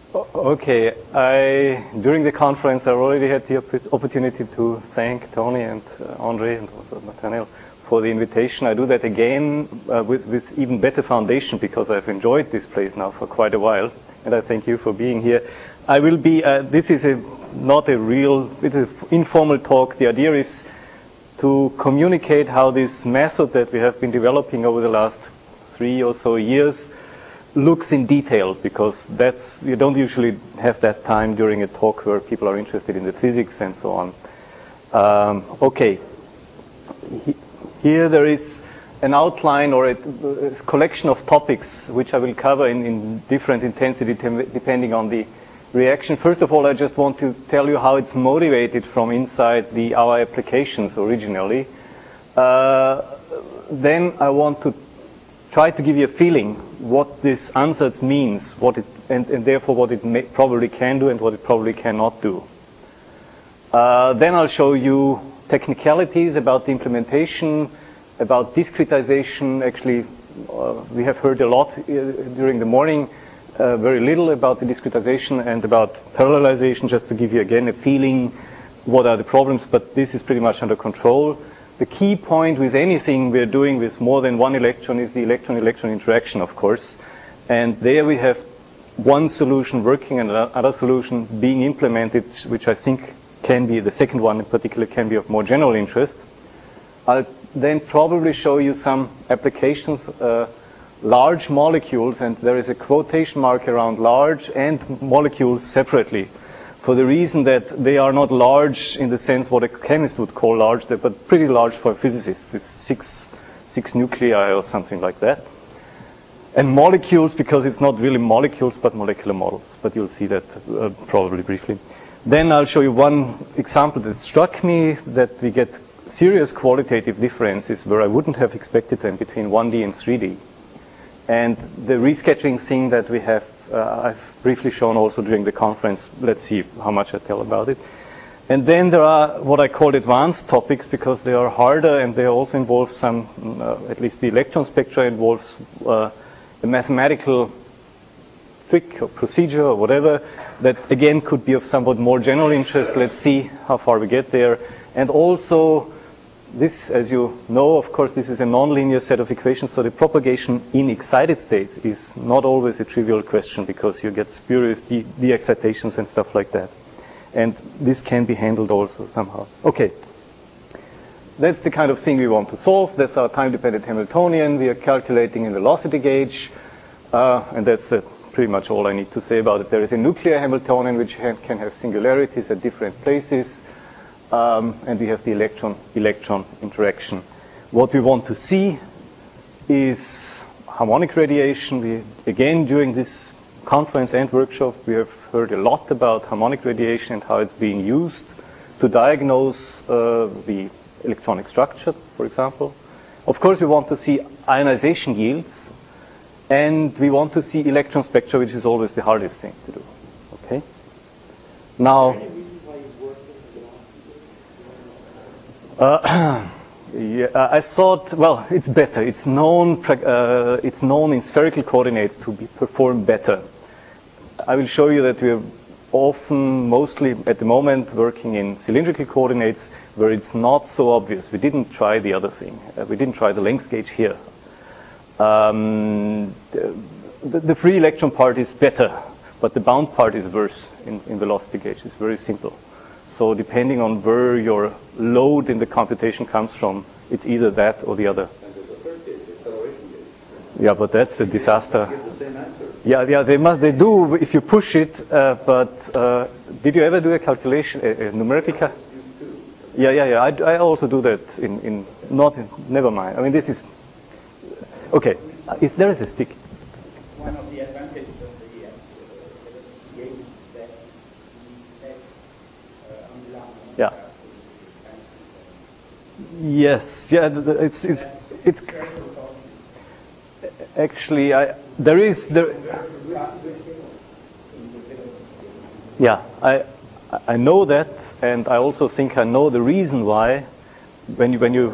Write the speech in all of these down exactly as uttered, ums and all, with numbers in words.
Okay, I during the conference I already had the opportunity to thank Tony and uh, Andre and also Nathaniel for the invitation. I do that again uh, with with even better foundation because I've enjoyed this place now for quite a while, and I thank you for being here. I will be. Uh, this is a not a real. It's an informal talk. The idea is to communicate how this method that we have been developing over the last three or so years looks in detail, because that's you don't usually have that time during a talk where people are interested in the physics and so on. Um, okay, he, here there is an outline or a, a collection of topics which I will cover in, in different intensity depending on the reaction. First of all, I just want to tell you how it's motivated from inside the our applications originally. Uh, then I want to try to give you a feeling what this ansatz means, what it, and, and therefore what it may, probably can do and what it probably cannot do. Uh, then I'll show you technicalities about the implementation, about discretization. Actually, uh, we have heard a lot uh, during the morning, uh, very little about the discretization and about parallelization, just to give you again a feeling what are the problems, but this is pretty much under control. The key point with anything we're doing with more than one electron is the electron-electron interaction, of course. And there we have one solution working and another solution being implemented, which I think can be, the second one in particular, can be of more general interest. I'll then probably show you some applications, uh, large molecules, and there is a quotation mark around large and molecules separately, for the reason that they are not large in the sense what a chemist would call large, but pretty large for a physicist. It's six, six nuclei or something like that. And molecules, because it's not really molecules, but molecular models. But you'll see that uh, probably briefly. Then I'll show you one example that struck me, that we get serious qualitative differences where I wouldn't have expected them between one D and three D. And the rescheduling thing that we have, uh, I've briefly shown also during the conference. Let's see how much I tell about it. And then there are what I call advanced topics, because they are harder and they also involve some, uh, at least the electron spectra involves uh, a mathematical trick or procedure or whatever that again could be of somewhat more general interest. Let's see how far we get there. And also, this, as you know, of course, this is a nonlinear set of equations, so the propagation in excited states is not always a trivial question, because you get spurious de- de-excitations and stuff like that. And this can be handled also somehow. Okay. That's the kind of thing we want to solve. That's our time-dependent Hamiltonian. We are calculating in velocity gauge. Uh, and that's uh, pretty much all I need to say about it. There is a nuclear Hamiltonian which ha- can have singularities at different places. Um, and we have the electron-electron interaction. What we want to see is harmonic radiation. We, again, during this conference and workshop, we have heard a lot about harmonic radiation and how it's being used to diagnose uh, the electronic structure, for example. Of course, we want to see ionization yields, and we want to see electron spectra, which is always the hardest thing to do. Okay? Now, Uh, yeah, I thought, well, it's better. It's known, uh, it's known in spherical coordinates to be performed better. I will show you that we are often, mostly at the moment, working in cylindrical coordinates where it's not so obvious. We didn't try the other thing. Uh, we didn't try the length gauge here. Um, the, the free electron part is better, but the bound part is worse in, in velocity gauge. It's very simple. So depending on where your load in the computation comes from, it's either that or the other. And there's a third gauge, the acceleration gauge. Yeah, but that's a disaster. They give the same answer. Yeah, yeah, they must. They do if you push it. Uh, but uh, did you ever do a calculation, a, a numerical? Ca- yeah, yeah, yeah. I, I also do that in, in not. In, never mind. I mean, this is okay. Uh, is there is a stick? One of the advantages of the uh, gauge is that Yeah. Yes. Yeah. It's it's it's. Actually, I there is there. Yeah, I I know that, and I also think I know the reason why. When you when you.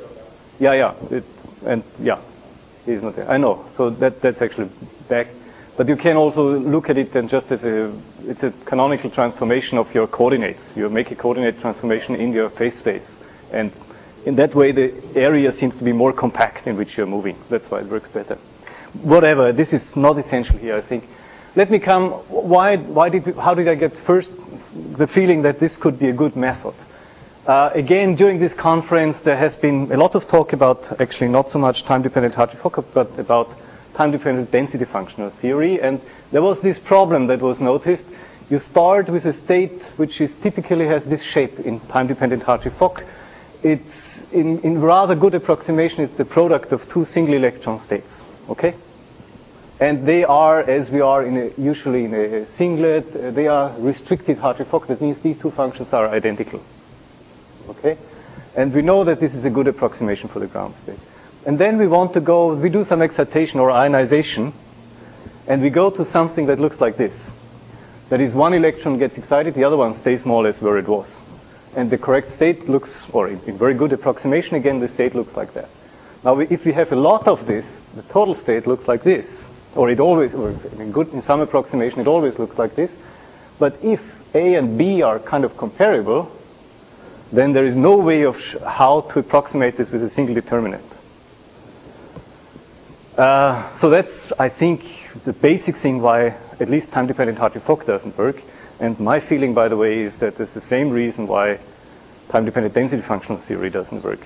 Yeah, yeah, it, and yeah, he's not there. I know. So that that's actually back. But you can also look at it and just as a, it's a canonical transformation of your coordinates. You make a coordinate transformation in your phase space. And in that way, the area seems to be more compact in which you're moving. That's why it works better. Whatever, this is not essential here, I think. Let me come, why, why did, we, how did I get first the feeling that this could be a good method? Uh, again, during this conference, there has been a lot of talk about, actually not so much time-dependent Hartree-Fock, but about time-dependent density functional theory. And there was this problem that was noticed. You start with a state which is typically has this shape in time-dependent Hartree-Fock. It's in, in rather good approximation, it's the product of two single electron states. Okay? And they are, as we are in a, usually in a singlet, uh, they are restricted Hartree-Fock. That means these two functions are identical. Okay? And we know that this is a good approximation for the ground state. And then we want to go, we do some excitation or ionization, and we go to something that looks like this. That is, one electron gets excited, the other one stays more or less where it was. And the correct state looks, or in, in very good approximation, again, the state looks like that. Now, we, if we have a lot of this, the total state looks like this. Or it always, or in good, in some approximation, it always looks like this. But if A and B are kind of comparable, then there is no way of sh- how to approximate this with a single determinant. Uh, so that's, I think, the basic thing why at least time-dependent Hartree-Fock doesn't work. And my feeling, by the way, is that it's the same reason why time-dependent density functional theory doesn't work.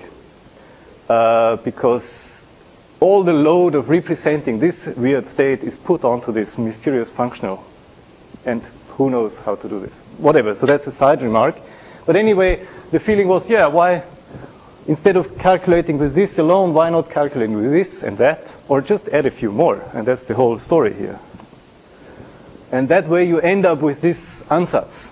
Uh, because all the load of representing this weird state is put onto this mysterious functional. And who knows how to do this. Whatever, so that's a side remark. But anyway, the feeling was, yeah, why, instead of calculating with this alone, why not calculating with this and that? Or just add a few more. And that's the whole story here. And that way you end up with this ansatz.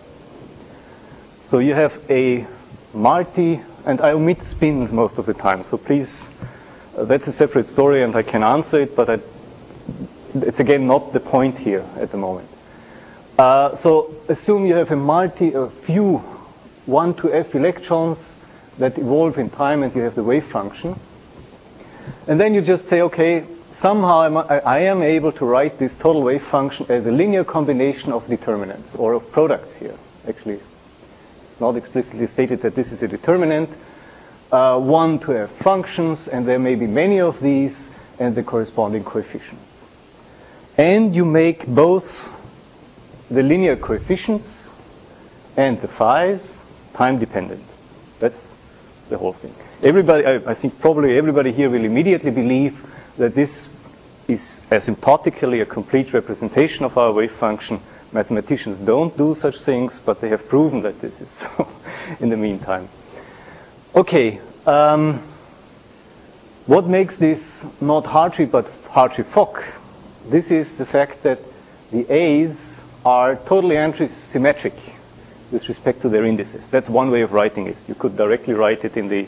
So you have a multi, and I omit spins most of the time. So please, uh, that's a separate story and I can answer it, but I, it's again not the point here at the moment. Uh, so assume you have a multi, a few one to f electrons that evolve in time and you have the wave function. And then you just say, okay, somehow I'm, I, I am able to write this total wave function as a linear combination of determinants or of products here. Actually, it's not explicitly stated that this is a determinant. Uh, one to f functions, and there may be many of these, and the corresponding coefficients. And you make both the linear coefficients and the phi's time dependent. That's the whole thing. Everybody, I, I think probably everybody here will immediately believe that this is asymptotically a complete representation of our wave function. Mathematicians don't do such things, but they have proven that this is so in the meantime. Okay, um, what makes this not Hartree but Hartree-Fock? This is the fact that the A's are totally anti-symmetric with respect to their indices. That's one way of writing it. You could directly write it in the...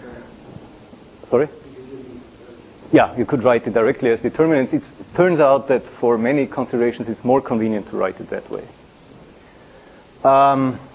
Sorry? Yeah, you could write it directly as determinants. It's, it turns out that for many considerations it's more convenient to write it that way. Um,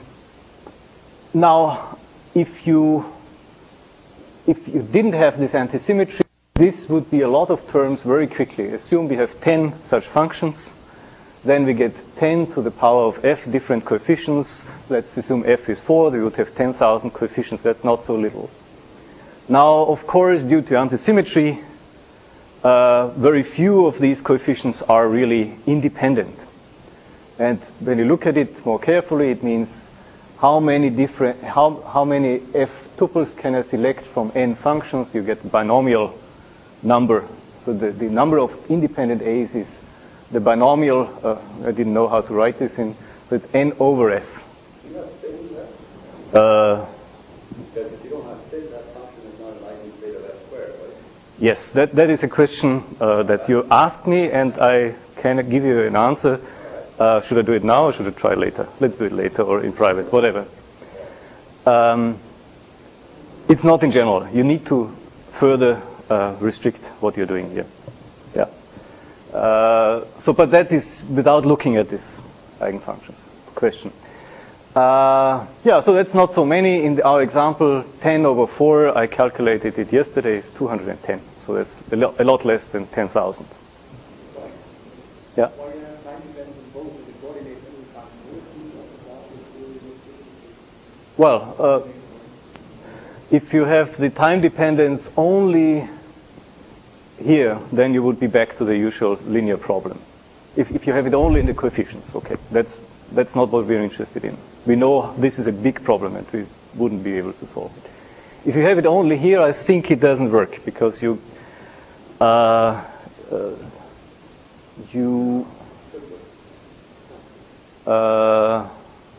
now, if you if you didn't have this antisymmetry, this would be a lot of terms very quickly. Assume we have ten such functions. Then we get ten to the power of f different coefficients. Let's assume f is four. We would have ten thousand coefficients. That's not so little. Now, of course, due to antisymmetry, uh, very few of these coefficients are really independent. And when you look at it more carefully, it means how many different, how, how many f tuples can I select from n functions? You get the binomial number. So the, the number of independent A's is the binomial, uh, I didn't know how to write this in, so it's n over f. You have spin that? Uh, Because if you don't have spin, that function is not an eigenstate of f squared, right? yes, that, that is a question uh, that you asked me, and I can give you an answer. Uh, should I do it now or should I try later? Let's do it later or in private, whatever. Um, it's not in general. You need to further uh, restrict what you're doing here. Yeah. Uh, so, but that is without looking at this eigenfunctions question. Uh, yeah, so that's not so many. In the, our example, ten over four, I calculated it yesterday, is two hundred ten. So that's a, lo- a lot less than ten thousand. Yeah. Why you have time dependent both with the coordinate and the function? Well, uh, if you have the time dependence only here, then you would be back to the usual linear problem. If, if you have it only in the coefficients, okay, that's that's not what we're interested in. We know this is a big problem and we wouldn't be able to solve it. If you have it only here, I think it doesn't work because you uh, uh, you uh,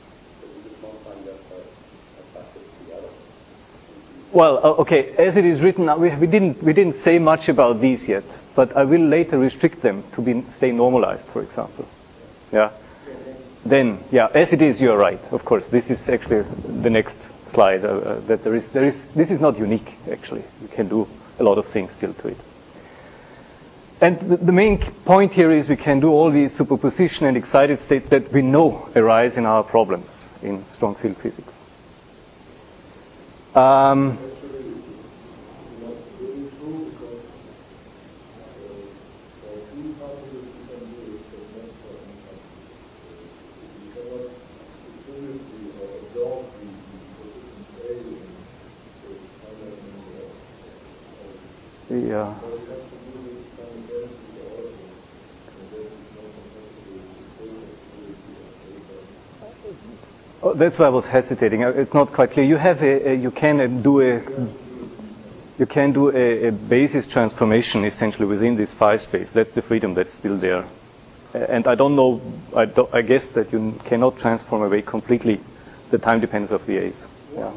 well, uh, okay. As it is written, we, we didn't we didn't say much about these yet, but I will later restrict them to be stay normalized, for example. Yeah. Then, yeah, as it is, you are right. Of course, this is actually the next slide. Uh, uh, that there is there is this is not unique. Actually, you can do a lot of things still to it. And the, the main point here is we can do all these superposition and excited states that we know arise in our problems in strong field physics. Um, yeah. Oh, that's why I was hesitating. It's not quite clear. You have a, a you can uh, do a you can do a, a basis transformation essentially within this phi space. That's the freedom that's still there. Uh, and I don't know. I, don't, I guess that you cannot transform away completely the time dependence of the A's. Yeah.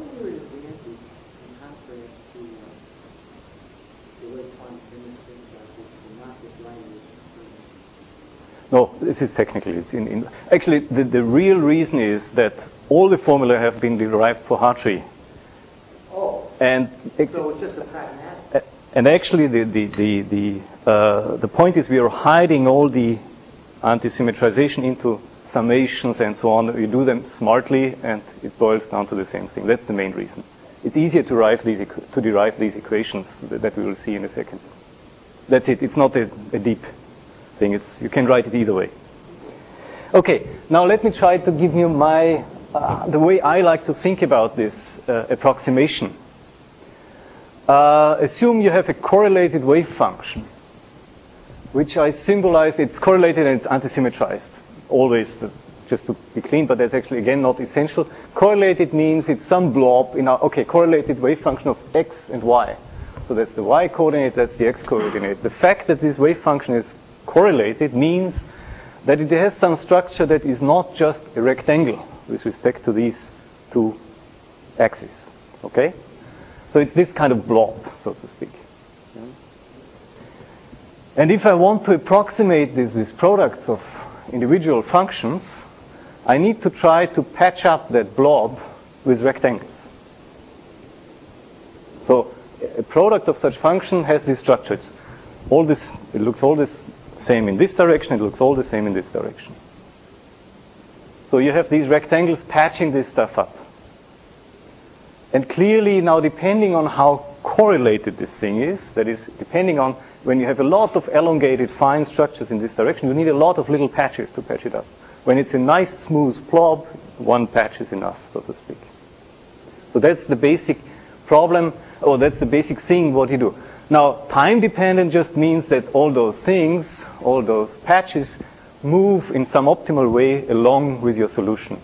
No, this is technically. It's in, in actually the, the real reason is that all the formulae have been derived for Hartree. Oh. And so it's just a pragmatic. And actually, the the the the, uh, the point is we are hiding all the anti-symmetrization into summations and so on. You do them smartly, and it boils down to the same thing. That's the main reason. It's easier to derive these to derive these equations that we will see in a second. That's it. It's not a, a deep thing. It's, you can write it either way. Okay, now let me try to give you my uh, the way I like to think about this uh, approximation. Uh, assume you have a correlated wave function, which I symbolize. It's correlated and it's anti-symmetrized. Always, the, just to be clean, but that's actually again not essential. Correlated means it's some blob in our okay correlated wave function of x and y. So that's the y coordinate, that's the x coordinate. The fact that this wave function is correlated means that it has some structure that is not just a rectangle with respect to these two axes. Okay? So it's this kind of blob, so to speak. And if I want to approximate this with products of individual functions, I need to try to patch up that blob with rectangles. So a product of such function has this structure. It's all this, it looks all this same in this direction, it looks all the same in this direction. So you have these rectangles patching this stuff up. And clearly now, depending on how correlated this thing is, that is, depending on when you have a lot of elongated fine structures in this direction, you need a lot of little patches to patch it up. When it's a nice smooth blob, one patch is enough, so to speak. So that's the basic problem, or that's the basic thing what you do. Now, time dependent just means that all those things, all those patches, move in some optimal way along with your solution.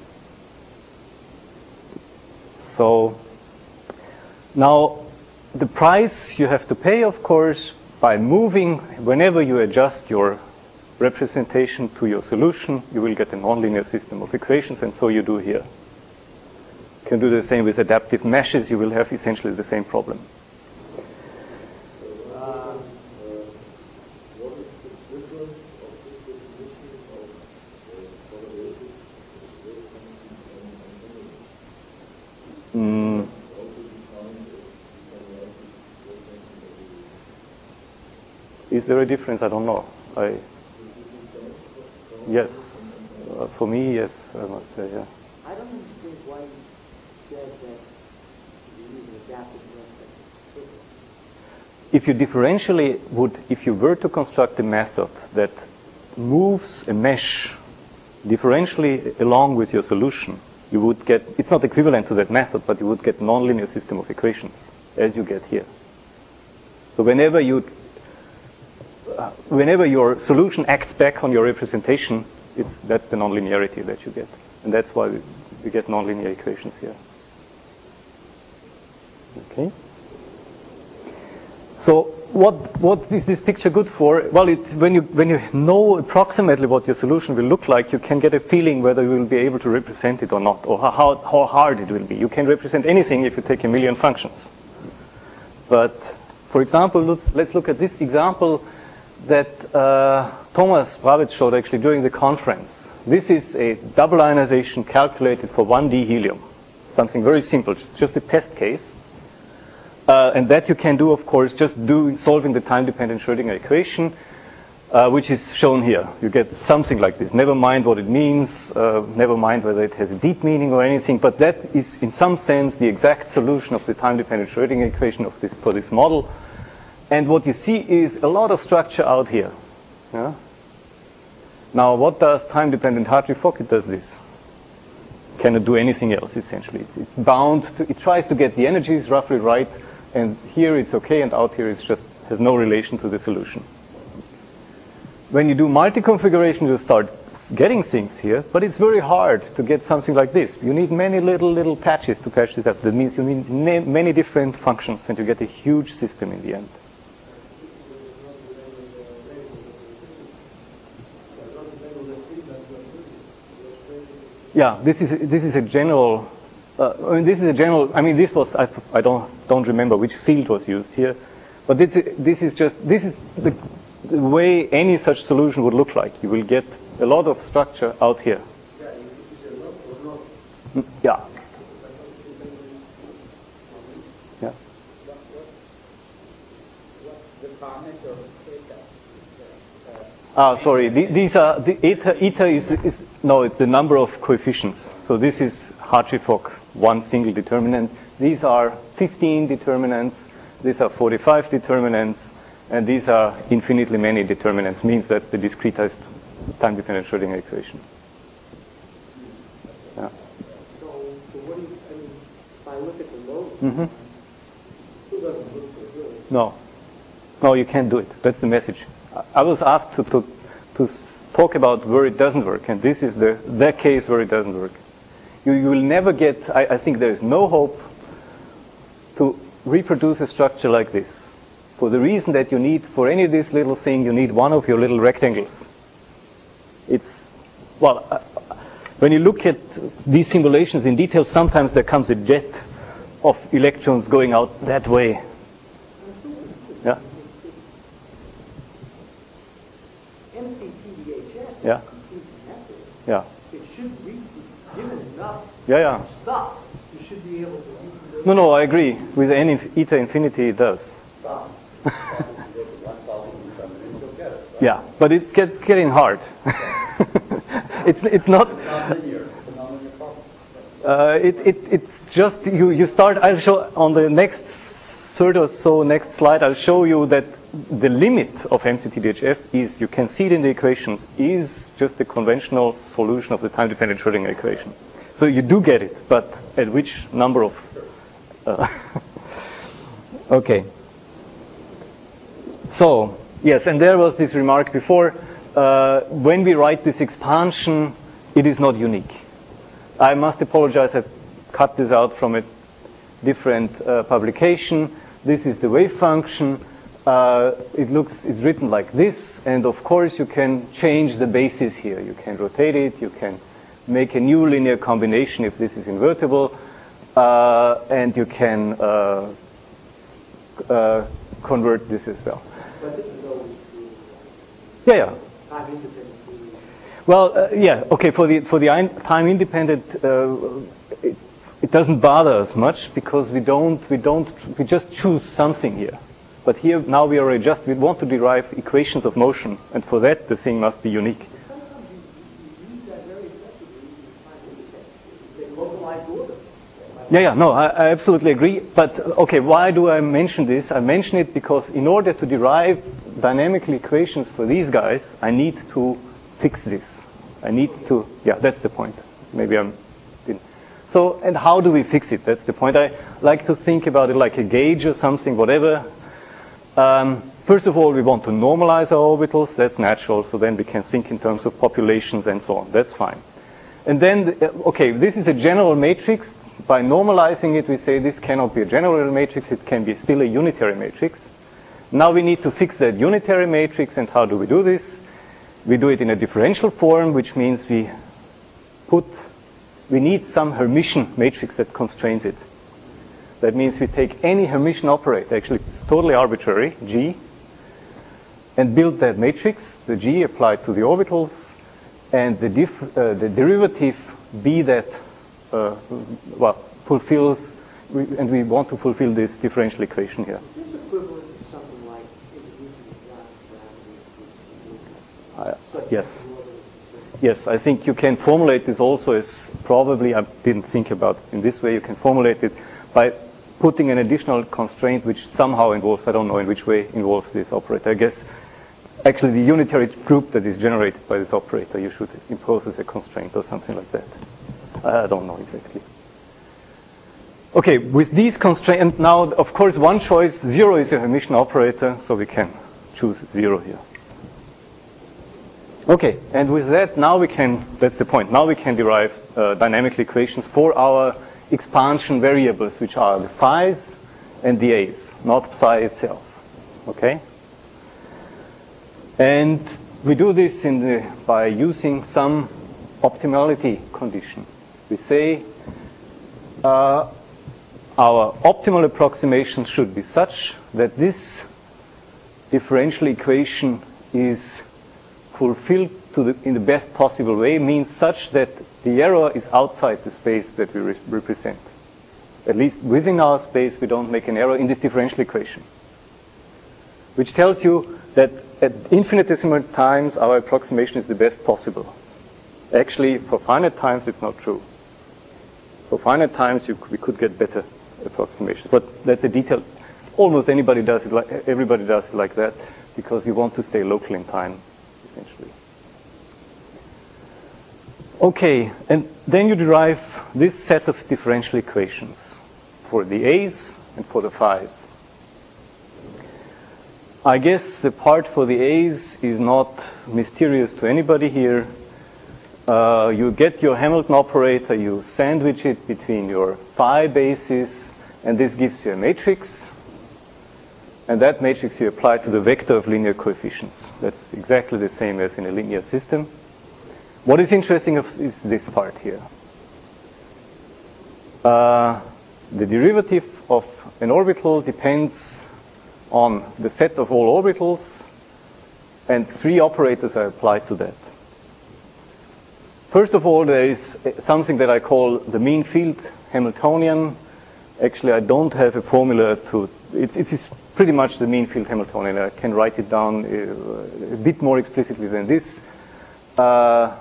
So now the price you have to pay, of course, by moving, whenever you adjust your representation to your solution, you will get a nonlinear system of equations, and so you do here. You can do the same with adaptive meshes, you will have essentially the same problem. Mm. Is there a difference? I don't know. I yes, uh, for me, yes, I must say, yeah. I don't understand why you said that you use an adaptive method. If you differentially would, if you were to construct a method that moves a mesh differentially along with your solution, you would get, it's not equivalent to that method, but you would get nonlinear system of equations as you get here. So whenever you, uh, whenever your solution acts back on your representation, it's, that's the nonlinearity that you get. And that's why we, we get nonlinear equations here. Okay. So what what is this picture good for? Well, it's when you when you know approximately what your solution will look like, you can get a feeling whether you will be able to represent it or not, or how how hard it will be. You can represent anything if you take a million functions. But for example, let's let's look at this example that uh, Thomas Bravitz showed actually during the conference. This is a double ionization calculated for one D helium, something very simple, just a test case. Uh, and that you can do, of course, just do solving the time-dependent Schrödinger equation, uh, which is shown here. You get something like this. Never mind what it means, uh, never mind whether it has a deep meaning or anything, but that is, in some sense, the exact solution of the time-dependent Schrödinger equation of this, for this model. And what you see is a lot of structure out here. Yeah? Now, what does time-dependent Hartree-Fock? It does this. Cannot do anything else, essentially. It's, it's bound to, it tries to get the energies roughly right, and here it's okay, and out here it's just has no relation to the solution. When you do multi-configuration, you start getting things here, but it's very hard to get something like this. You need many little, little patches to patch this up. That means you need na- many different functions, and you get a huge system in the end. Yeah, this is this is a general. Uh, I mean, this is a general. I mean, this was I, I don't don't remember which field was used here, but this this is just this is the, the way any such solution would look like. You will get a lot of structure out here. Mm, yeah. Yeah. The parameter of theta. Ah, sorry. The, these are the eta. Eta is, is no. It's the number of coefficients. So this is Hartree-Fock, one single determinant. These are fifteen determinants. These are forty-five determinants, and these are infinitely many determinants. Means that's the discretized time-dependent Schrödinger equation. Yeah. So, so what do you? I mean, if I look at the load, Mm-hmm. it doesn't look so good. No. No, you can't do it. That's the message. I was asked to, to, to talk about where it doesn't work, and this is the, the case where it doesn't work. You, you will never get, I, I think there is no hope to reproduce a structure like this. For the reason that you need, for any of this little thing, you need one of your little rectangles. It's, well, uh, when you look at these simulations in detail, sometimes there comes a jet of electrons going out that way. Yeah. M C T D H F, Yeah. Yeah. it should be given enough Yeah, yeah. stuff. You should be able to reproduce No, no, I agree. With n inf- eta infinity, it does. Stop. Yeah, but it's gets getting hard. it's it's not. It's not linear. It's a nonlinear problem. Uh, it it it's just you you start. I'll show on the next third or so next slide. I'll show you that the limit of M C T D H F is, you can see it in the equations, is just the conventional solution of the time-dependent Schrödinger equation. So you do get it, but at which number of? Uh, okay. So yes, and there was this remark before. Uh, when we write this expansion, it is not unique. I must apologize. I've cut this out from a different uh, publication. This is the wave function. Uh, it looks, it's written like this, and of course you can change the basis here. You can rotate it. You can make a new linear combination if this is invertible, uh, and you can uh, uh, convert this as well. But this is always true. Yeah, yeah. Time independent. True. Well, uh, yeah, okay. For the for the ein- time independent, uh, it, it doesn't bother us much because we don't we don't we just choose something here. But here now we are just we want to derive equations of motion, and for that the thing must be unique. Sometimes you, you, you use that very effectively in time independent. They localized order. Yeah, yeah, no, I, I absolutely agree. But uh, okay, why do I mention this? I mention it because in order to derive dynamical equations for these guys, I need to fix this. I need to, yeah, that's the point. Maybe I'm, didn't. So, and how do we fix it? That's the point. I like to think about it like a gauge or something, whatever. Um, first of all, we want to normalize our orbitals. That's natural. So then we can think in terms of populations and so on. That's fine. And then, okay, this is a general matrix. By normalizing it, we say this cannot be a general matrix. It can be still a unitary matrix. Now we need to fix that unitary matrix. And how do we do this? We do it in a differential form, which means we put, we need some Hermitian matrix that constrains it. That means we take any Hermitian operator, actually it's totally arbitrary, G, and build that matrix, the G applied to the orbitals, and the, diff, uh, the derivative B that uh, well, fulfills, we, and we want to fulfill this differential equation here. Is this equivalent to something like introducing the class parameters? Uh, yes. Yes, I think you can formulate this also as probably, I didn't think about in this way, you can formulate it by putting an additional constraint which somehow involves, I don't know in which way involves this operator. I guess actually the unitary group that is generated by this operator you should impose as a constraint or something like that. I don't know exactly. Okay, with these constraints, now of course one choice, zero is a Hermitian operator, so we can choose zero here. Okay, and with that now we can, that's the point, now we can derive uh, dynamical equations for our expansion variables, which are the phi's and the a's, not psi itself. Okay? And we do this in the, by using some optimality condition. We say uh, our optimal approximations should be such that this differential equation is fulfilled to the, in the best possible way, means such that the error is outside the space that we re represent. At least within our space, we don't make an error in this differential equation. Which tells you that at infinitesimal times, our approximation is the best possible. Actually, for finite times, it's not true. For finite times, you, we could get better approximations. But that's a detail. Almost anybody does it like, everybody does it like that, because you want to stay local in time, essentially. Okay, and then you derive this set of differential equations for the a's and for the phi's. I guess the part for the a's is not mysterious to anybody here. Uh, you get your Hamilton operator, you sandwich it between your phi bases, and this gives you a matrix. And that matrix you apply to the vector of linear coefficients. That's exactly the same as in a linear system. What is interesting is this part here. Uh, the derivative of an orbital depends on the set of all orbitals, and three operators are applied to that. First of all, there is something that I call the mean field Hamiltonian. Actually, I don't have a formula to, it's, it's pretty much the mean field Hamiltonian. I can write it down a, a bit more explicitly than this. Uh,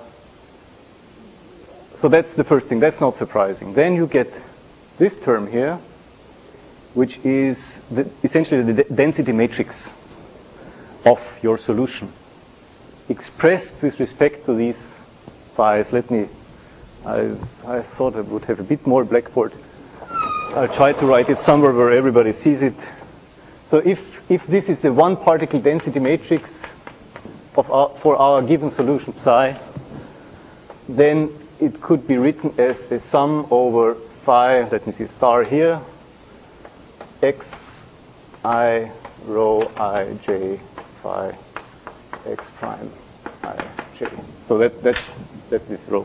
so that's the first thing. That's not surprising. Then you get this term here, which is the, essentially the d density matrix of your solution, expressed with respect to these phi's. Let me, I, I thought I would have a bit more blackboard. I'll try to write it somewhere where everybody sees it. So if, if this is the one particle density matrix of our, for our given solution psi, then it could be written as a sum over phi, let me see, star here, x, I, rho, I, j, phi, x prime, I, j. So that, that's, that's this rho.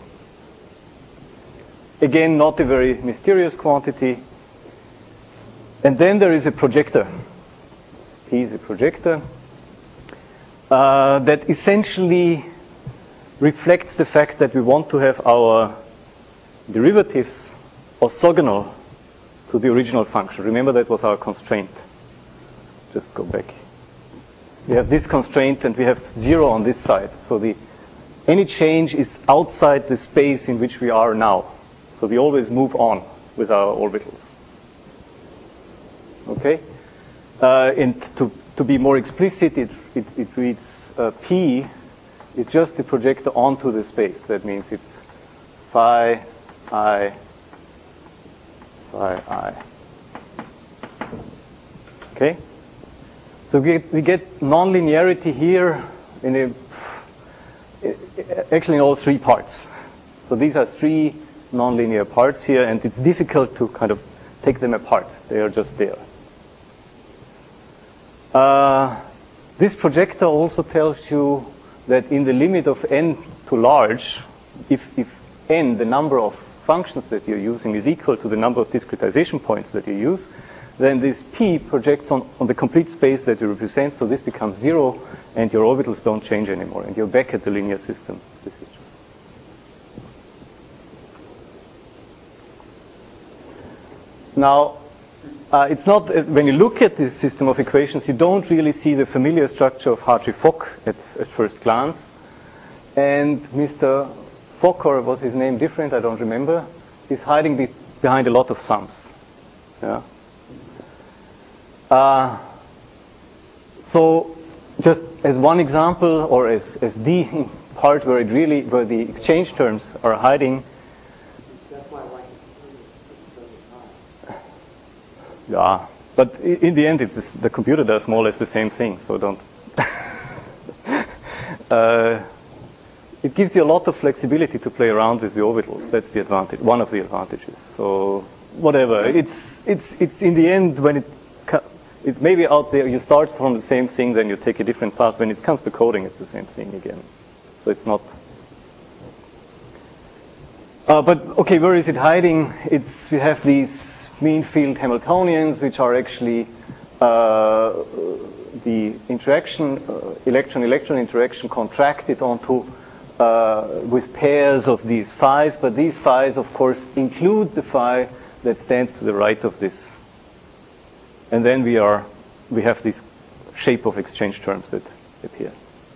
Again, not a very mysterious quantity. And then there is a projector. P is a projector uh, that essentially reflects the fact that we want to have our derivatives orthogonal to the original function. Remember, that was our constraint. Just go back. We have this constraint and we have zero on this side. So the any change is outside the space in which we are now. So we always move on with our orbitals. Okay? Uh, and to to be more explicit, it, it, it reads uh, P is just the projector onto the space. That means it's phi I, phi I. Okay? So we get, we get nonlinearity here in a, actually in all three parts. So these are three nonlinear parts here, and it's difficult to kind of take them apart. They are just there. Uh, this projector also tells you that in the limit of n to large, if, if n, the number of functions that you're using, is equal to the number of discretization points that you use, then this P projects on, on the complete space that you represent, so this becomes zero, and your orbitals don't change anymore, and you're back at the linear system. This is now, uh, it's not, uh, when you look at this system of equations, you don't really see the familiar structure of Hartree-Fock at, at first glance. And Mister Fock, or was his name different, I don't remember, is hiding be behind a lot of sums. Yeah. Uh, so, just as one example, or as, as the part where it really, where the exchange terms are hiding. That's why I like it. Yeah, but in the end, it's this, the computer does more or less the same thing, so don't. uh, it gives you a lot of flexibility to play around with the orbitals. That's the advantage, one of the advantages. So whatever, it's it's it's in the end when it it's maybe out there. You start from the same thing, then you take a different path. When it comes to coding, it's the same thing again. So it's not. Uh, but okay, where is it hiding? It's we have these mean field Hamiltonians, which are actually uh, the interaction, uh, electron-electron interaction contracted onto uh, with pairs of these phis, but these phis, of course, include the phi that stands to the right of this. And then we are, we have this shape of exchange terms that appear.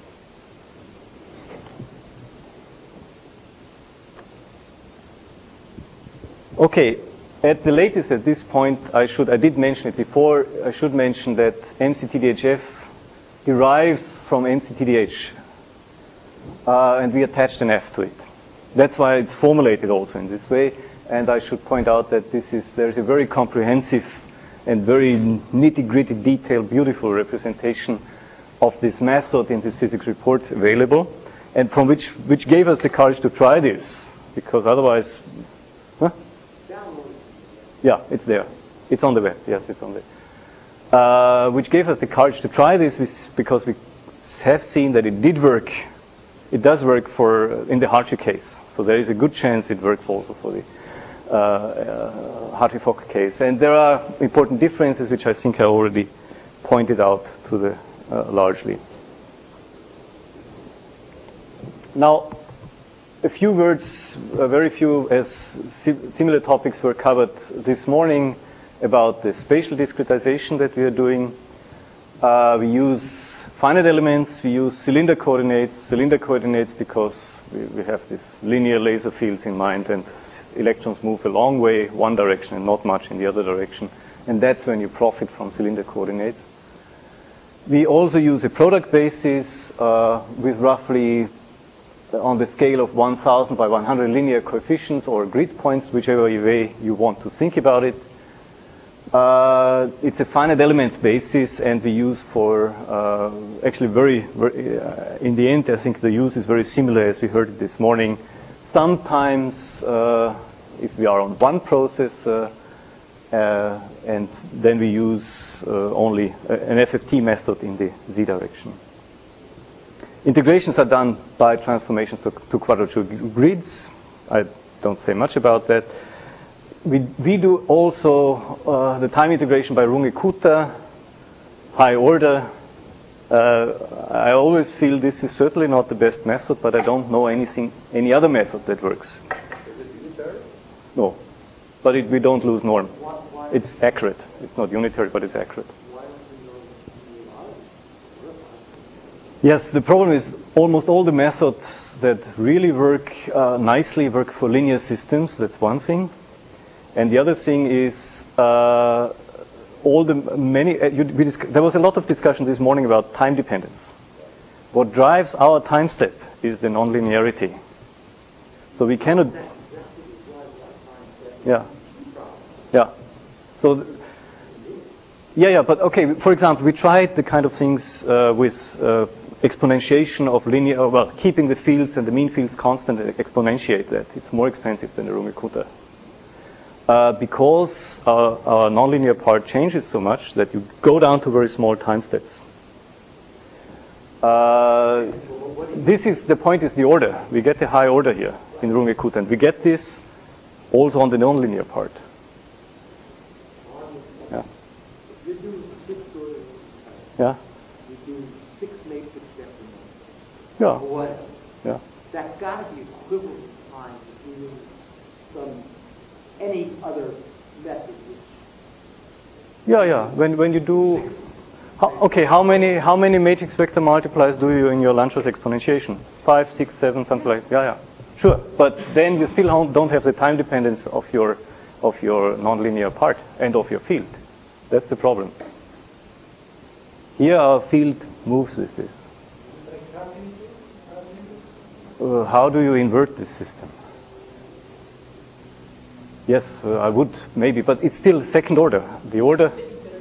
Okay. At the latest, at this point, I should, I did mention it before, I should mention that M C T D H F derives from M C T D H, uh, and we attached an F to it. That's why it's formulated also in this way, and I should point out that this is, there's a very comprehensive and very nitty-gritty, detailed, beautiful representation of this method in this physics report available, and from which, which gave us the courage to try this, because otherwise, huh? Yeah, it's there. It's on the web. Yes, it's on there. Uh, which gave us the courage to try this with, because we have seen that it did work. It does work for uh, in the Hartree case. So there is a good chance it works also for the uh, uh, Hartree-Fock case. And there are important differences which I think I already pointed out to the uh, largely. Now, a few words, uh, very few, as si similar topics were covered this morning about the spatial discretization that we are doing. Uh, we use finite elements, we use cylinder coordinates, cylinder coordinates because we, we have these linear laser fields in mind, and electrons move a long way one direction and not much in the other direction. And that's when you profit from cylinder coordinates. We also use a product basis uh, with roughly on the scale of one thousand by one hundred linear coefficients or grid points, whichever way you want to think about it. Uh, it's a finite elements basis, and we use for uh, actually very, very uh, in the end, I think the use is very similar as we heard it this morning. Sometimes, uh, if we are on one processor, uh, and then we use uh, only an F F T method in the z direction. Integrations are done by transformations to, to quadrature grids. I don't say much about that. We, we do also uh, the time integration by Runge-Kutta, high order. Uh, I always feel this is certainly not the best method, but I don't know anything, any other method that works. Is it unitary? No, but it, we don't lose norm. Why, why, It's accurate. It's not unitary, but it's accurate. why don't we know the model? Yes, the problem is almost all the methods that really work uh, nicely work for linear systems. That's one thing. And the other thing is uh, all the many, uh, you, we disc- there was a lot of discussion this morning about time dependence. What drives our time step is the nonlinearity. So we cannot. Yeah. Yeah. So. Th- yeah, yeah, but okay. For example, we tried the kind of things uh, with uh, exponentiation of linear. Well, keeping the fields and the mean fields constant and exponentiate that. It's more expensive than the Rumikuta. Uh, because our, our nonlinear part changes so much that you go down to very small time steps. Uh, this is the point is the order. We get the high order here in Rumikuta, and we get this also on the nonlinear part. Yeah. You do six orders. Yeah. You do six matrix vector. Yeah. What? Yeah. That's got to be equivalent time to doing some any other method. Which Yeah, yeah. When when you do, how, okay, how many how many matrix vector multipliers do you in your Lanczos exponentiation? Five, six, seven, something like. Yeah, yeah. Sure. But then you still don't have the time dependence of your of your nonlinear part and of your field. That's the problem. Here our field moves with this. Uh, how do you invert this system? Yes, uh, I would maybe, but it's still second order. The order.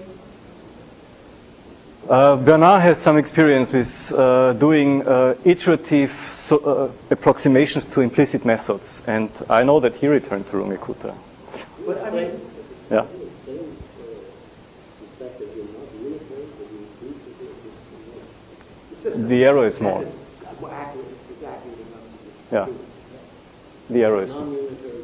Uh, Bernard has some experience with uh, doing uh, iterative so, uh, approximations to implicit methods, and I know that he returned to Rumikuta. But I mean, yeah. The error is small. Yeah. The error is small.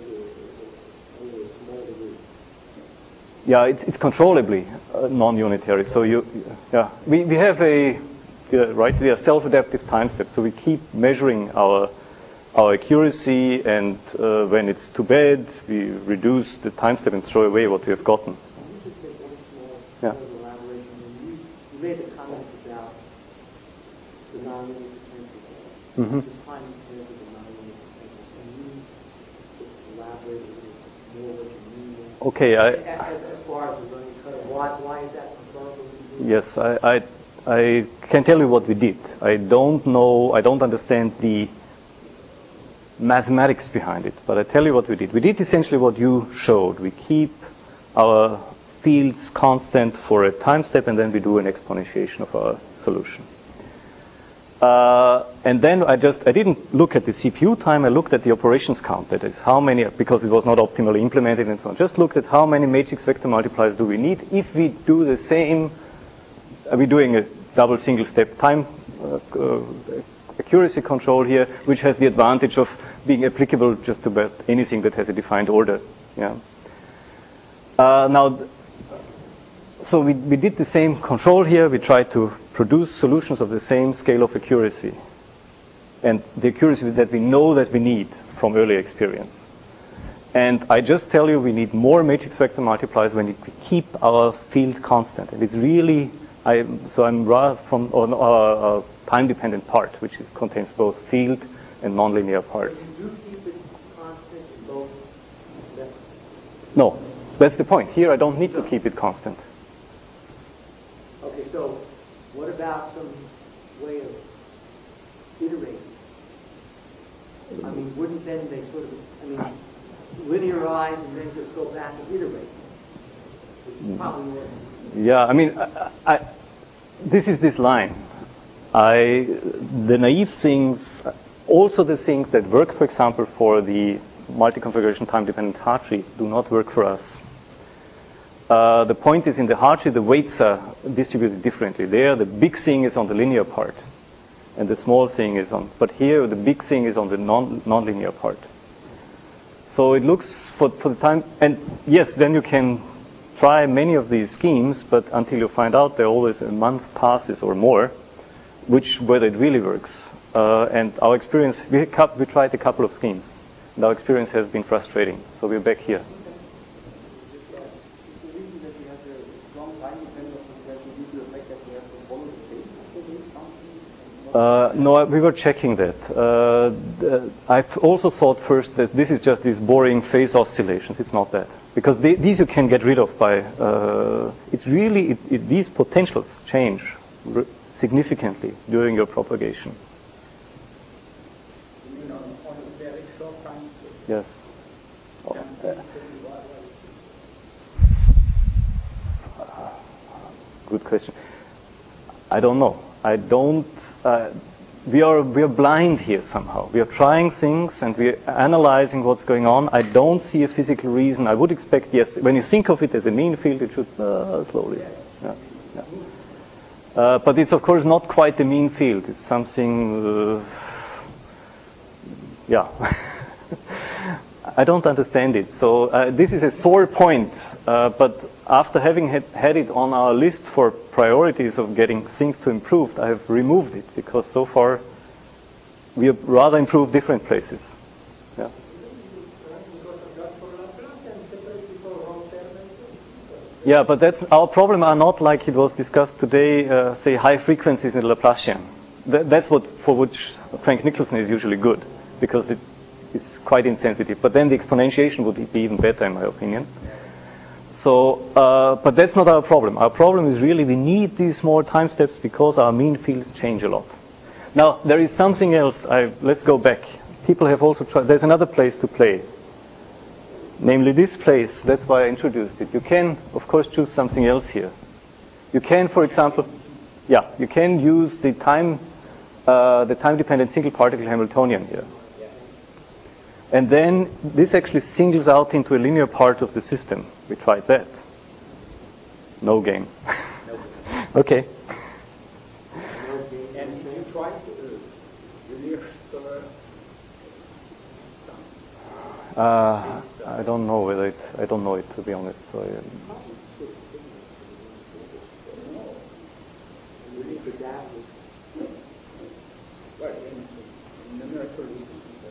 Yeah, it's, it's controllably uh, non-unitary. So you, yeah, we, we have a, uh, right, we are self-adaptive time steps. So we keep measuring our our accuracy, and uh, when it's too bad, we reduce the time step and throw away what we have gotten. Yeah. You made a comment about the non-unit potential. Mm-hmm. The time compared to the non-unit potential. Can you just elaborate a little more what you mean? Okay, I. As, as far as the learning curve, why why is that preferable? Yes, I, I I can tell you what we did. I don't know. I don't understand the mathematics behind it, but I tell you what we did. We did essentially what you showed. We keep our fields constant for a time step, and then we do an exponentiation of our solution. Uh, and then I just, I didn't look at the C P U time, I looked at the operations count. That is how many, because it was not optimally implemented and so on. Just looked at how many matrix vector multipliers do we need. If we do the same, are we doing a double single step time uh, uh, accuracy control here, which has the advantage of being applicable just to about anything that has a defined order. Yeah. Uh, now, so we, we did the same control here. We tried to produce solutions of the same scale of accuracy, and the accuracy that we know that we need from earlier experience. And I just tell you, we need more matrix vector multipliers when we keep our field constant. And it's really, I, so I'm rather from on our, our time-dependent part, which is, contains both field and nonlinear parts. But you do keep it constant in both methods? No, that's the point. Here I don't need to keep it constant. Okay, so what about some way of iterating? I mean, wouldn't then they sort of, I mean, linearize and then just go back and iterate? It's probably more. Yeah, I mean, I, I, this is this line. I, the naive things, also the things that work, for example, for the multi-configuration time-dependent hard tree do not work for us. Uh, the point is, in the hard tree, the weights are distributed differently. There, the big thing is on the linear part, and the small thing is on, but here, the big thing is on the non, non-linear part. So it looks for, for the time, and yes, then you can try many of these schemes, but until you find out, there always a month passes or more, which, whether it really works. Uh, and our experience, we, we tried a couple of schemes, and our experience has been frustrating. So we're back here. Uh, no, we were checking that. Uh, I also thought first that this is just these boring phase oscillations. It's not that. Because they, these you can get rid of by, uh, it's really, it, it, these potentials change r- significantly during your propagation. You know, on a very short time. Yes. Oh, uh, good question. I don't know. I don't, uh, we are, we are blind here somehow. We are trying things and we are analyzing what's going on. I don't see a physical reason. I would expect, yes, when you think of it as a mean field, it should uh, slowly. Yeah, yeah. Uh, but it's of course not quite a mean field. It's something, uh, yeah. I don't understand it. So uh, this is a sore point. Uh, but after having had, had it on our list for priorities of getting things to improve, I have removed it because so far we have rather improved different places. Yeah. Yeah, but that's our problem are not like it was discussed today. Uh, say high frequencies in Laplacian. Th- that's what for which Frank Nicholson is usually good because it is quite insensitive. But then the exponentiation would be even better, in my opinion. So, uh, but that's not our problem. Our problem is really we need these small time steps because our mean fields change a lot. Now, there is something else. I, let's go back. People have also tried. There's another place to play. Namely this place. That's why I introduced it. You can, of course, choose something else here. You can, for example, yeah, you can use the time, uh, the time-dependent single particle Hamiltonian here. And then this actually singles out into a linear part of the system. We tried that. No game. Okay. And did you try to relieve the Uh, I don't know whether it. I don't know it to be honest. So, um, well, in, in numerical reasons?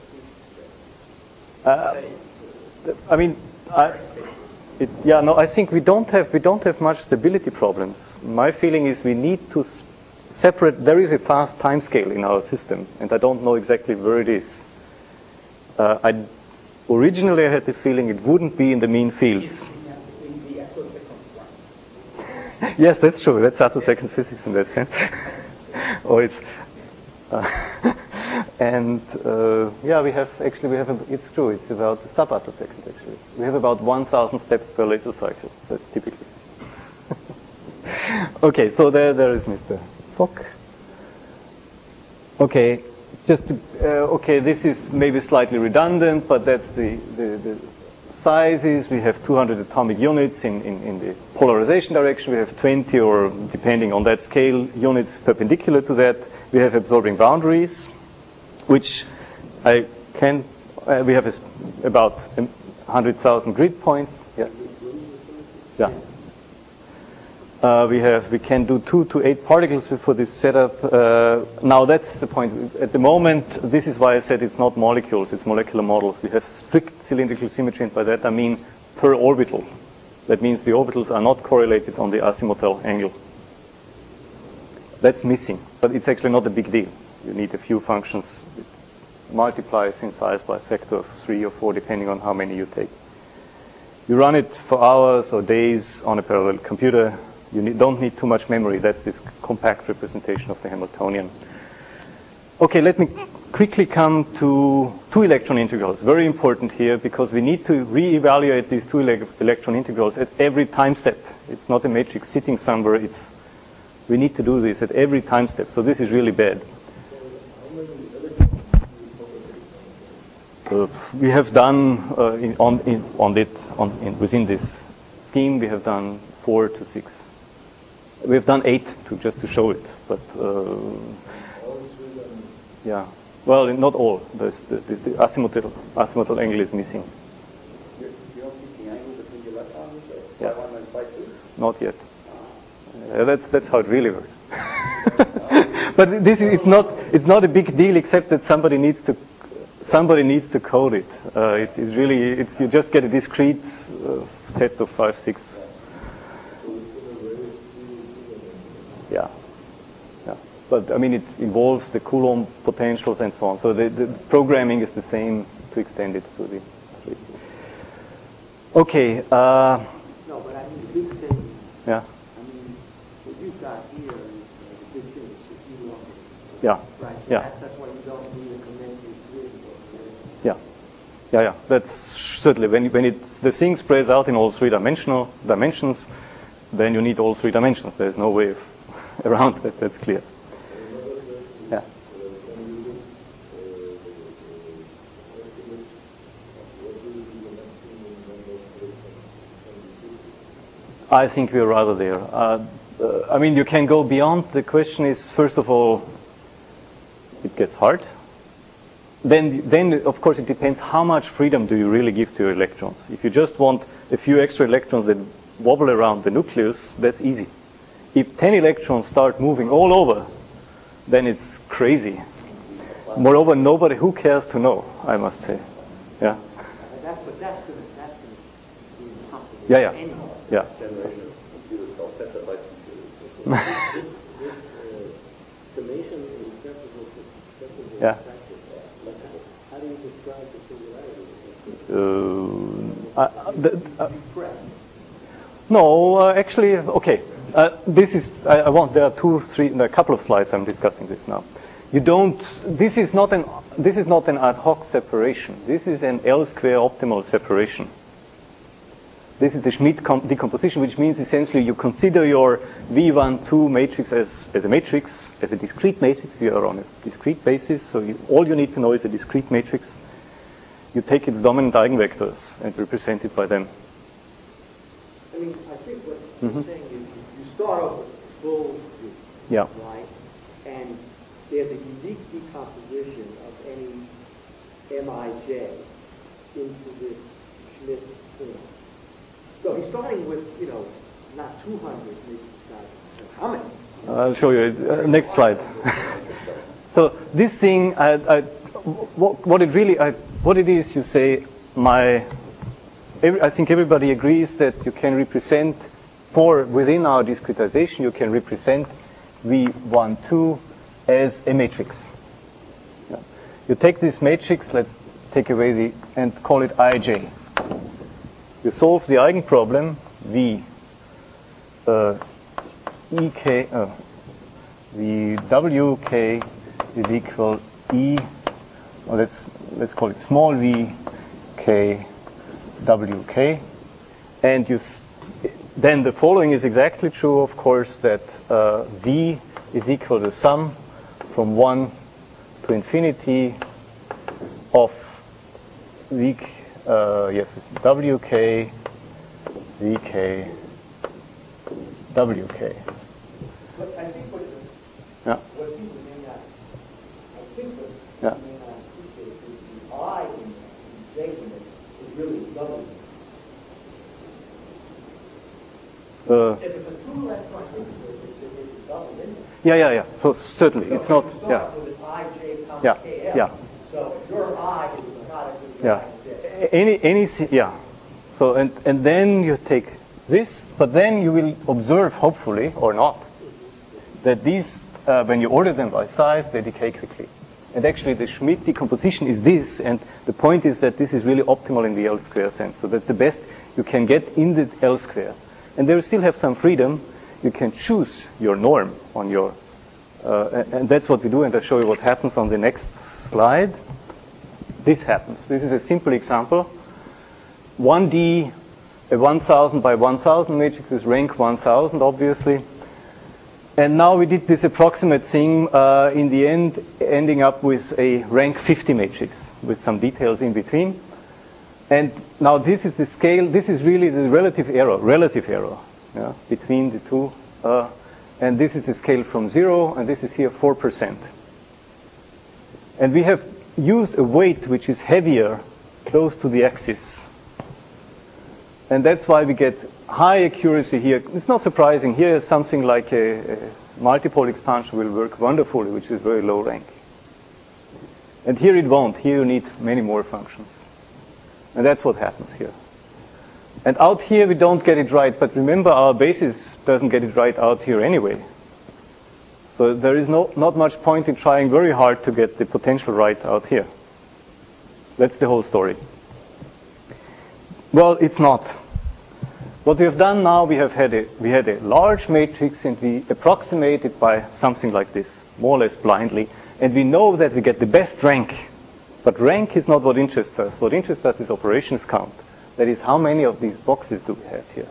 uh, I mean, I, it, yeah, no. I think we don't have we don't have much stability problems. My feeling is we need to s- separate. There is a fast time scale in our system, and I don't know exactly where it is. Uh, I originally I had the feeling it wouldn't be in the mean fields. In the attosecond one. Yes, that's true. That's attosecond physics in that sense. Or it's, uh, and uh, yeah, we have actually we have a, it's true. It's about sub-attosecond actually. We have about one thousand steps per laser cycle. That's typically. Okay, so there there is Mister Fock. Okay. Just to, uh, okay, this is maybe slightly redundant, but that's the, the, the sizes. We have two hundred atomic units in, in, in the polarization direction. We have twenty, or depending on that scale, units perpendicular to that. We have absorbing boundaries, which I can. Uh, we have a, about one hundred thousand grid points. Yeah. Yeah. Uh, we have we can do two to eight particles for this setup. Uh, now that's the point. At the moment, this is why I said it's not molecules; it's molecular models. We have strict cylindrical symmetry, and by that I mean per orbital. That means the orbitals are not correlated on the azimuthal angle. That's missing, but it's actually not a big deal. You need a few functions. It multiplies in size by a factor of three or four, depending on how many you take. You run it for hours or days on a parallel computer. You need, don't need too much memory. That's this compact representation of the Hamiltonian. Okay, let me quickly come to two electron integrals. Very important here because we need to reevaluate these two ele- electron integrals at every time step. It's not a matrix sitting somewhere. It's we need to do this at every time step. So this is really bad. Uh, we have done uh, in, on in, on it on in, within this scheme. We have done four to six. We have done eight to just to show it, but uh, yeah. Well, not all. The, the, the azimuthal azimuthal angle is missing. You you don't keep the angle between the electrons, so Yes. phi one and phi two? Not yet. Uh, that's that's how it really works. But this is it's not it's not a big deal except that somebody needs to somebody needs to code it. Uh, it's, it's really it's you just get a discrete uh, set of five six. Yeah, yeah. But I mean, it involves the Coulomb potentials and so on. So the, the programming is the same to extend it to the three. Okay. Uh, No, but I mean, the big thing, yeah. I mean, what you've got here is uh, the big thing is just elongated. Yeah. Right, so Yeah. that's, that's why you don't need a commensurate grid or whatever. Yeah. Yeah, yeah. That's certainly when when it the thing spreads out in all three dimensional dimensions, then you need all three dimensions. There's no way of around that. That's clear. Yeah. I think we're rather there. Uh, uh, I mean, you can go beyond. The question is, first of all, it gets hard. Then, then of course, it depends how much freedom do you really give to your electrons. If you just want a few extra electrons that wobble around the nucleus, that's easy. If ten electrons start moving all over, then it's crazy. Moreover, nobody who cares to know, I must say. Yeah. That's, but that's going to that's going to be impossible. Yeah, yeah. Anyway. Yeah. Generation of computers called petabyte computers. this this uh, summation is separable to separable Yeah. factors. Like, how do you describe the singularity? Uh, uh, the, uh, no, uh, actually, okay. Uh, this is, I, I want, there are two, three, a couple of slides I'm discussing this now. You don't, this is not an, this is not an ad hoc separation. This is an L square optimal separation. This is the Schmidt com- decomposition, which means essentially you consider your V one two matrix as, as a matrix, as a discrete matrix. You are on a discrete basis, so you, all you need to know is a discrete matrix. You take its dominant eigenvectors and represent it by them. I mean, I think what Mhm. you're saying is you, you start off with a full group, Yeah. right? And there's a unique decomposition of any M I J into this Schmidt form. So he's starting with, you know, not two hundred, maybe he's got how many? I'll show you. Uh, next slide. So this thing, I, I, what, what it really, I, what it is, you say, my, every, I think everybody agrees that you can represent, for within our discretization, you can represent V one two as a matrix. Yeah. You take this matrix, let's take away the, and call it I J. You solve the eigenproblem V uh, E K, uh, the W K is equal E, or let's let's call it small V K W K, and you s- then the following is exactly true, of course, that uh, V is equal to the sum from one to infinity of V. Uh, yes, it's W K, V K, W K. But I think what, Yeah. what people may not, I think what Yeah. people may not appreciate is the I in, in J in it is really W. Uh, If it's a two electron integer, it's, it's a double in there. yeah, yeah, yeah. So certainly, So it's not. you Yeah, start with I J comma Yeah, K L. yeah. So your I is the product of the yeah. I and J. A- Any, any, si- yeah. So and and then you take this, but then you will observe, hopefully or not, that these, uh, when you order them by size, they decay quickly. And actually, the Schmidt decomposition is this, and the point is that this is really optimal in the L square sense. So that's the best you can get in the L square. And there you still have some freedom. You can choose your norm on your, uh, and, and that's what we do. And I'll show you what happens on the next slide. This happens. This is a simple example. one D, a one thousand by one thousand matrix is rank one thousand, obviously. And now we did this approximate thing, uh, in the end, ending up with a rank fifty matrix with some details in between. And now this is the scale, this is really the relative error, relative error, yeah, between the two. Uh, and this is the scale from zero, and this is here four percent. And we have used a weight which is heavier close to the axis. And that's why we get high accuracy here. It's not surprising. Here something like a, a multipole expansion will work wonderfully, which is very low rank. And here it won't. Here you need many more functions. And that's what happens here. And out here we don't get it right. But remember, our basis doesn't get it right out here anyway. So there is no, not much point in trying very hard to get the potential right out here. That's the whole story. Well, it's not. What we have done now, we have had a, we had a large matrix and we approximate it by something like this, more or less blindly, and we know that we get the best rank. But rank is not what interests us. What interests us is operations count. That is, how many of these boxes do we have here?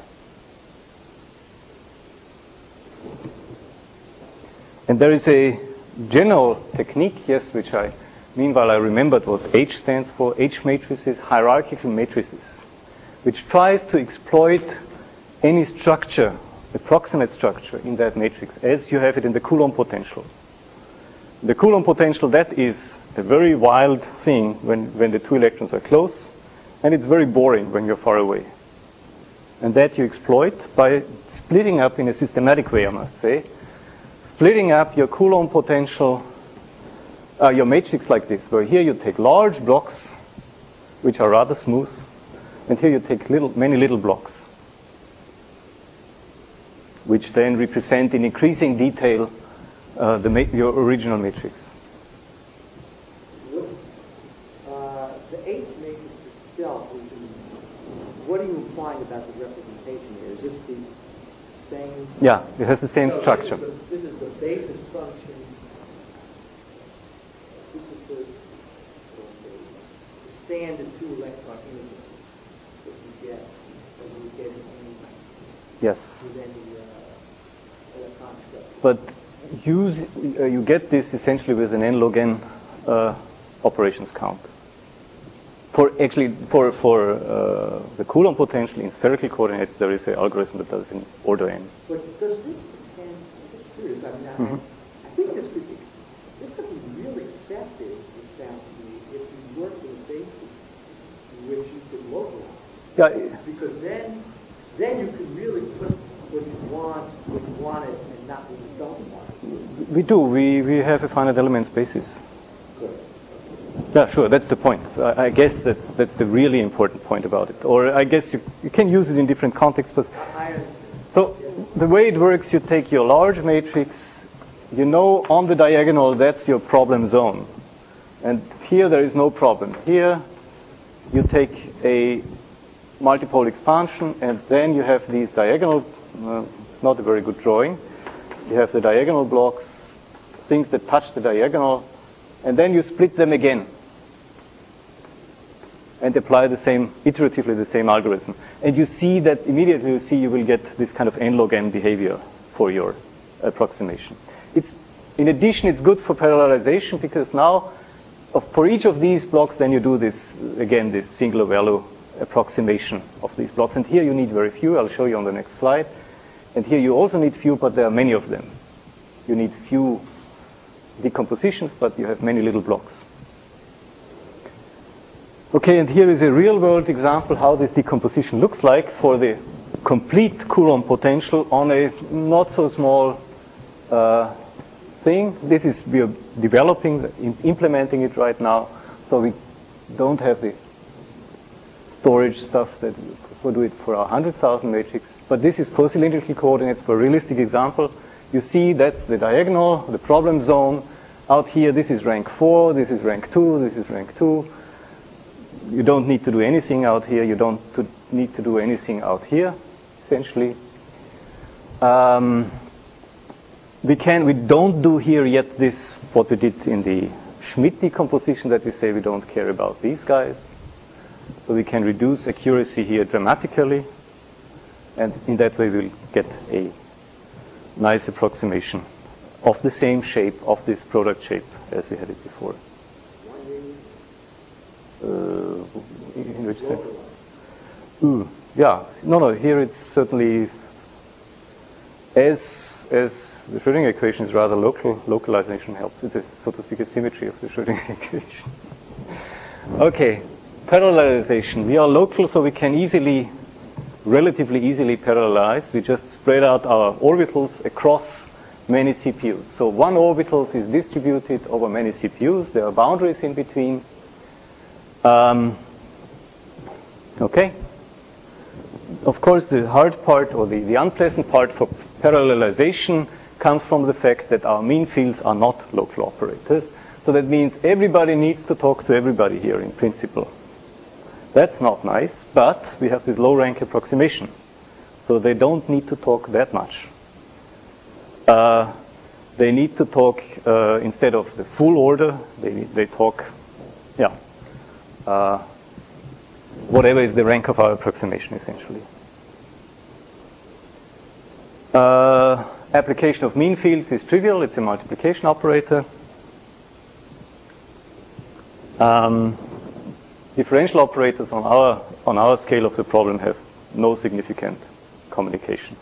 And there is a general technique, yes, which I, meanwhile I remembered what H stands for, H matrices, hierarchical matrices, which tries to exploit any structure, approximate structure in that matrix, as you have it in the Coulomb potential. The Coulomb potential, that is a very wild thing when, when the two electrons are close, and it's very boring when you're far away. And that you exploit by splitting up in a systematic way, I must say, splitting up your Coulomb potential, uh, your matrix like this, where here you take large blocks, which are rather smooth, and here you take little, many little blocks, which then represent in increasing detail uh, the ma- your original matrix. What, uh, the H matrix itself, is in, what are you implying about the representation here? Is this the same? Yeah, it has the same so structure. This is, the, this is the basis function. This is the, the standard two electron imaging that you get when you get any, Yes. with any uh, electron structure. But use, uh, you get this essentially with an n log n uh, operations count. For actually, for for uh, the Coulomb potential in spherical coordinates, there is an algorithm that does in order n. But does this depend? I'm just curious. I mean, I, Mm-hmm. I think this could be this could be real effective. It sounds to me if you work with a basis in which you could localize. Yeah. Because then, then you can really put what you want, what you want it, and not what you don't want. We do. We we have a finite elements basis. Good. Yeah, sure. That's the point. I, I guess that's that's the really important point about it. Or I guess you you can use it in different contexts. But I understand. so the way it works, you take your large matrix. You know on the diagonal that's your problem zone, and here there is no problem. Here you take a multipole expansion, and then you have these diagonal. Uh, not a very good drawing. You have the diagonal blocks, things that touch the diagonal, and then you split them again and apply the same, iteratively the same algorithm. And you see that immediately you see you will get this kind of n log n behavior for your approximation. It's, in addition, it's good for parallelization because now of, for each of these blocks then you do this, again, this singular value approximation of these blocks. And here you need very few. I'll show you on the next slide. And here you also need few, but there are many of them. You need few decompositions, but you have many little blocks. Okay, and here is a real-world example how this decomposition looks like for the complete Coulomb potential on a not so small uh, thing. This is, we are developing, implementing it right now, so we don't have the storage stuff that we do it for our one hundred thousand matrix. But this is co-cylindrical coordinates for a realistic example. You see that's the diagonal, the problem zone. Out here, this is rank four, this is rank two, this is rank two. You don't need to do anything out here. You don't to need to do anything out here, essentially. Um, we can, we don't do here yet this, what we did in the Schmidt decomposition, that we say we don't care about these guys. So we can reduce accuracy here dramatically. And in that way, we'll get a nice approximation of the same shape, of this product shape, as we had it before. Uh, in which sense? Ooh, yeah. No, no, here it's certainly, as as the Schrödinger equation is rather local, localization helps. It's a, so to speak, a symmetry of the Schrödinger equation. Okay, parallelization. We are local, so we can easily, relatively easily parallelize. We just spread out our orbitals across many C P Us. So one orbital is distributed over many C P Us. There are boundaries in between. Um, okay. Of course, the hard part or the, the unpleasant part for parallelization comes from the fact that our mean fields are not local operators. So that means everybody needs to talk to everybody here in principle. That's not nice, but we have this low rank approximation. So they don't need to talk that much. Uh, they need to talk, uh, instead of the full order, they, they talk, yeah, uh, whatever is the rank of our approximation, essentially. Uh, application of mean fields is trivial. It's a multiplication operator. Um, differential operators on our on our scale of the problem have no significant communication.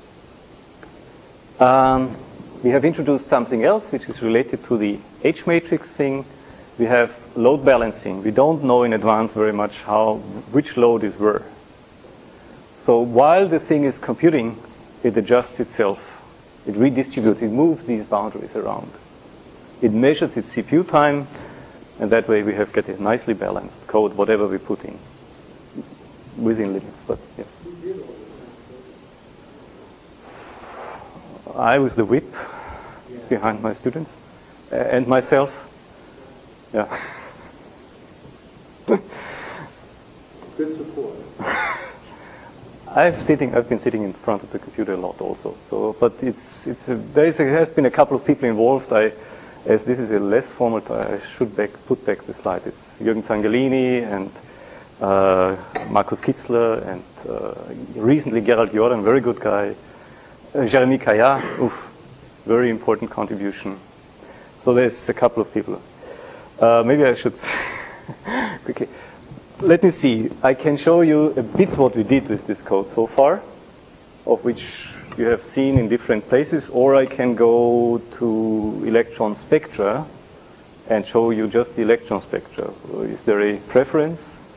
Um, we have introduced something else which is related to the H matrix thing. We have load balancing. We don't know in advance very much how which load is where. So while the thing is computing, it adjusts itself. It redistributes. It moves these boundaries around. It measures its C P U time, and that way we have get a nicely balanced code, whatever we put in, within limits. But yeah. I was the whip yeah. behind my students uh, and myself. Yeah. Good support. I've sitting. I've been sitting in front of the computer a lot also. So, but it's it's a, there is a, has been a couple of people involved. I, as this is a less formal, I should back, put back the slide. It's Jürgen Zangelini and uh, Markus Kitzler and uh, recently Gerald Jordan, very good guy. Uh, Jérémy Caillat, oof, very important contribution. So there's a couple of people. Uh, maybe I should quickly. Let me see. I can show you a bit what we did with this code so far, of which you have seen in different places, or I can go to electron spectra and show you just the electron spectra. Is there a preference?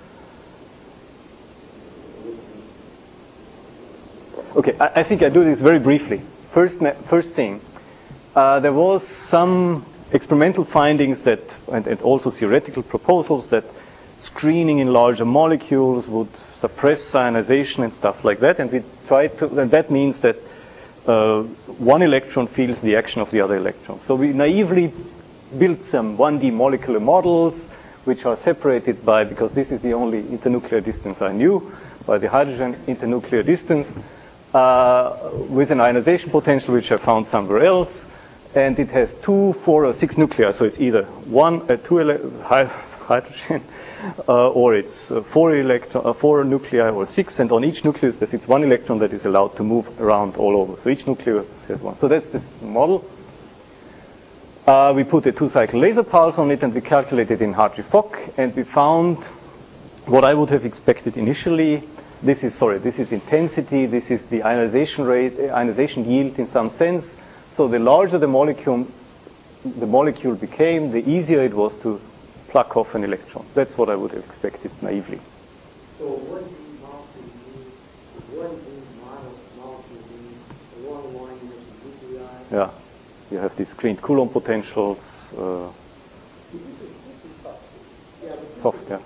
Okay, I, I think I do this very briefly. First, first thing, uh, there was some experimental findings that, and, and also theoretical proposals that screening in larger molecules would suppress ionization and stuff like that, and we tried to, and that means that uh, one electron feels the action of the other electron. So we naively built some one D molecular models which are separated by, because this is the only internuclear distance I knew, by the hydrogen internuclear distance, uh, with an ionization potential which I found somewhere else, and it has two, four, or six nuclei, so it's either one, uh, two ele- hydrogen, Uh, or it's uh, four electron, uh, four nuclei, or six, and on each nucleus there's it's one electron that is allowed to move around all over. So each nucleus has one. So that's this model. Uh, we put a two-cycle laser pulse on it, and we calculated in Hartree-Fock, and we found what I would have expected initially. This is sorry, this is intensity. This is the ionization rate, ionization yield in some sense. So the larger the molecule, the molecule became, the easier it was to pluck off an electron. That's what I would have expected naively. So what do molecule mean? What do molecule mean? Along the line with nuclei? Yeah. You have these screened Coulomb potentials. Uh, yeah, soft, yeah.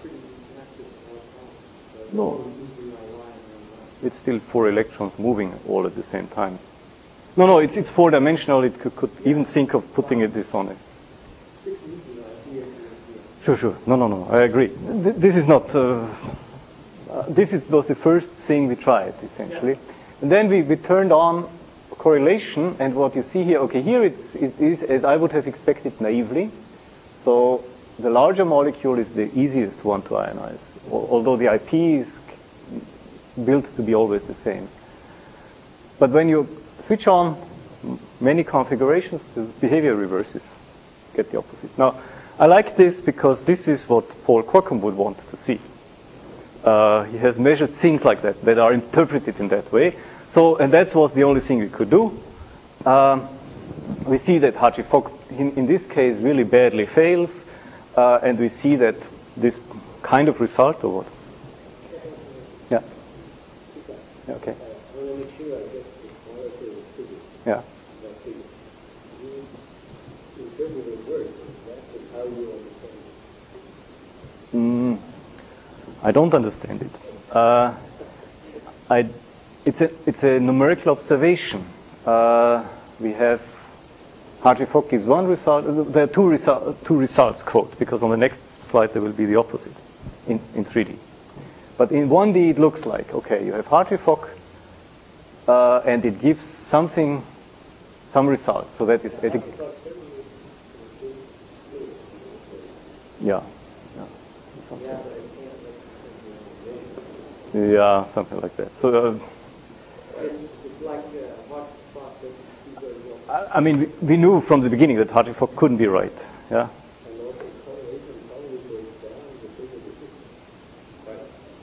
No. It's still four electrons moving all at the same time. No, no, it's it's four dimensional. It could, could even think of putting it this on it. Sure, sure. No, no, no. I agree. Th- this is not. Uh, uh, this is was the first thing we tried essentially, yeah. And then we, we turned on correlation, and what you see here. Okay, here it's it is as I would have expected naively. So the larger molecule is the easiest one to ionize, although the I P is built to be always the same. But when you switch on many configurations, the behavior reverses. Get the opposite. Now. I like this because this is what Paul Quackham would want to see. Uh, he has measured things like that, that are interpreted in that way. So, and that was the only thing we could do. Um, we see that Hartree-Fock, in, in this case, really badly fails. Uh, and we see that this kind of result, or what? Yeah. Okay. Yeah. Mm, I don't understand it. Uh, I, it's a it's a numerical observation. Uh, we have Hartree-Fock gives one result. There are two, resu- two results, quote, because on the next slide there will be the opposite in, in three D. But in one D it looks like, okay, you have Hartree-Fock, uh, and it gives something, some result. So that is edu- yeah, yeah, something. Yeah, something like that. So, uh, It's like uh, hot spot that people don't. I, I mean, we, we knew from the beginning that Hartree-Fock couldn't be right. Yeah. And also correlation always goes down the bigger the system. Right.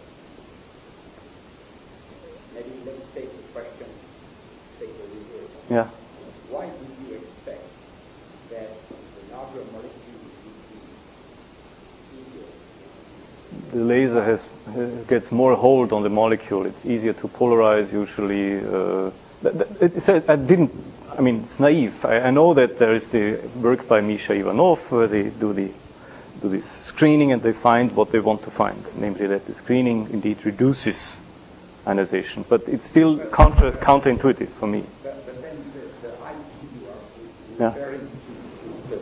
Maybe let's take the question, take the reverse. Yeah. Why would you expect that the larger molecule would be easier? The laser has gets more hold on the molecule. It's easier to polarize usually. Uh, It's, I didn't, I mean, it's naive. I, I know that there is the work by Misha Ivanov where they do the do this screening and they find what they want to find, namely that the screening indeed reduces ionization. But it's still counter counterintuitive for me. But, but then the, the I P you are Yeah. referring to,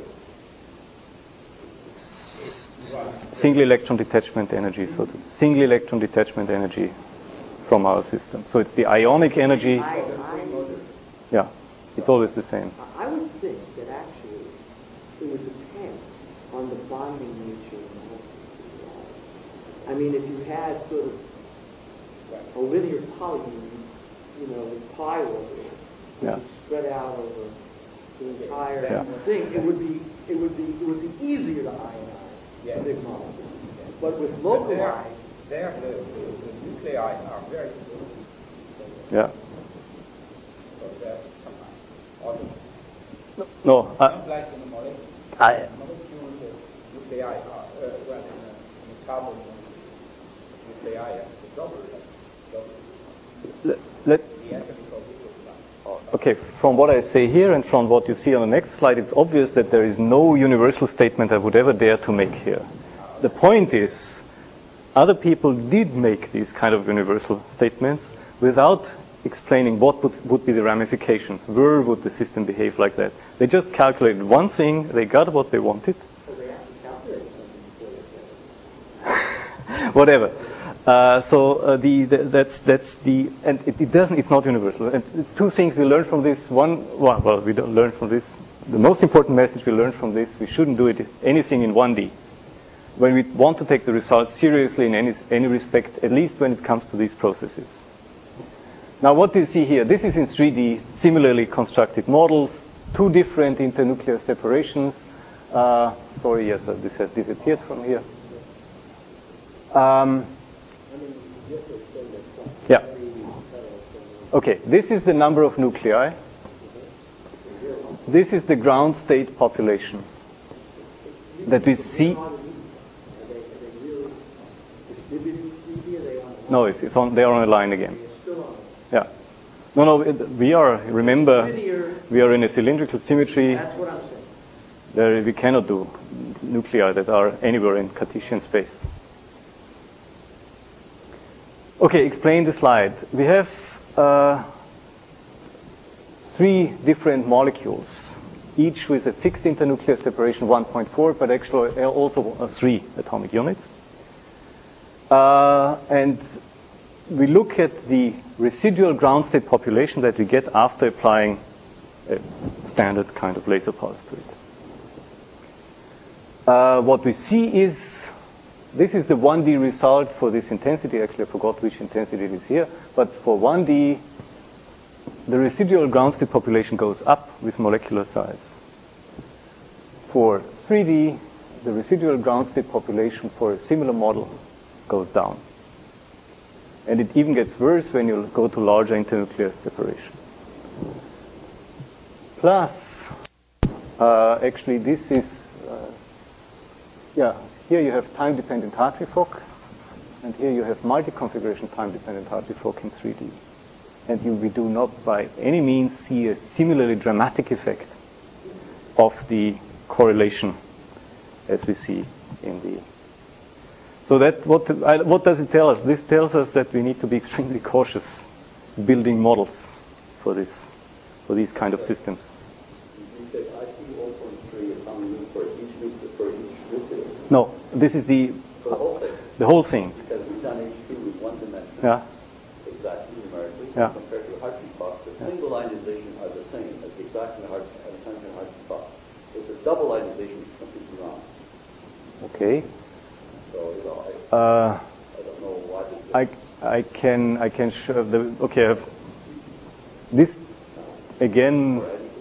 to well, Single electron detachment energy, so the single electron detachment energy from our system. So it's the ionic energy. I, I, Yeah, it's always the same. I would think that actually it would depend on the bonding nature of the molecule. I mean, if you had sort of a linear polygon, you know, with pi orbit, Yeah. spread out over the entire Yeah. thing, it would be it would be it would be easier to ionize Yeah. a big molecule. But with But there, localized, there the, the, the nuclei are very close. Yeah. So there sometimes other. No, I, Not like in a molecule. I, In a molecule, the nuclei are, uh, well, in a, in a carbon nuclei are the double, double. let, let, The atom is also okay, from what I say here and from what you see on the next slide, it's obvious that there is no universal statement I would ever dare to make here. The point is, other people did make these kind of universal statements without explaining what would, would be the ramifications. Where would the system behave like that? They just calculated one thing, they got what they wanted. So they actually calculated something before they said it. Whatever. Uh, so uh, the, the that's that's the and it, it doesn't it's not universal. And it's two things we learned from this. One, well, well, we don't learn from this. The most important message we learned from this: we shouldn't do it anything in one D. When we want to take the results seriously in any any respect, at least when it comes to these processes. Now, what do you see here? This is in three D, similarly constructed models, two different internuclear separations. Uh, sorry, yes, uh, this has disappeared from here. Um, yeah. Okay, this is the number of nuclei. This is the ground state population that we see. No, it's, it's on. They are on a line again. Yeah. No, no. It, we are. Remember, we are in a cylindrical symmetry. that's what I'm saying. There, we cannot do nuclei that are anywhere in Cartesian space. Okay, explain the slide. We have uh, three different molecules, each with a fixed internuclear separation one point four, but actually also uh, three atomic units. Uh, and we look at the residual ground state population that we get after applying a standard kind of laser pulse to it. Uh, what we see is, this is the one D result for this intensity. Actually, I forgot which intensity it is here. But for one D, the residual ground state population goes up with molecular size. For three D, the residual ground state population for a similar model goes down. And it even gets worse when you go to larger internuclear separation. Plus, uh, actually, this is, uh, yeah, here you have time-dependent Hartree-Fock, and here you have multi-configuration time-dependent Hartree-Fock in three D. And you, we do not by any means see a similarly dramatic effect of the correlation as we see in the. So that what I, what does it tell us? This tells us that we need to be extremely cautious building models for this, for these kind of systems. You said I P one point three atomic unit for each nucleus, for each nucleus. No, this is the For the whole thing. the whole thing. Because we on H two is one dimension. Yeah. Exactly, numerically. Yeah. Compared to Hartree-Fock, the single ionization are the same as the exact Hartree-Fock. It's a double ionization which is completely wrong. Okay. So, you know, I, Uh, I don't know why this I I can I can show the okay. I've, this again.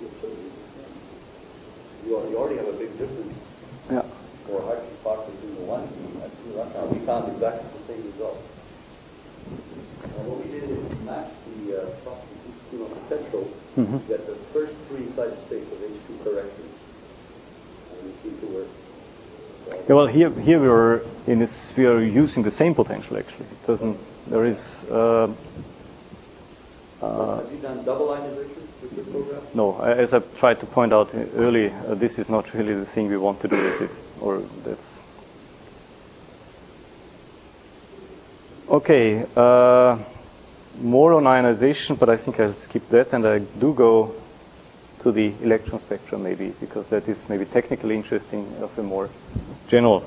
You, you already have a big difference Yeah. for Hartree-Fock between the one and two electrons. We found exactly the same result. And what we did is we matched the uh, property potential Mm-hmm. to get the first three inside space of H two correctly. And it seemed to work. So Yeah, well, here here we're in this we are using the same potential actually. It doesn't. There is. Uh, uh, have you done double ionization with your program? no, as I tried to point out early, uh, this is not really the thing we want to do, is it? Or that's. Okay. Uh, more on ionization, but I think I'll skip that, and I do go to the electron spectrum maybe, because that is maybe technically interesting of a more general.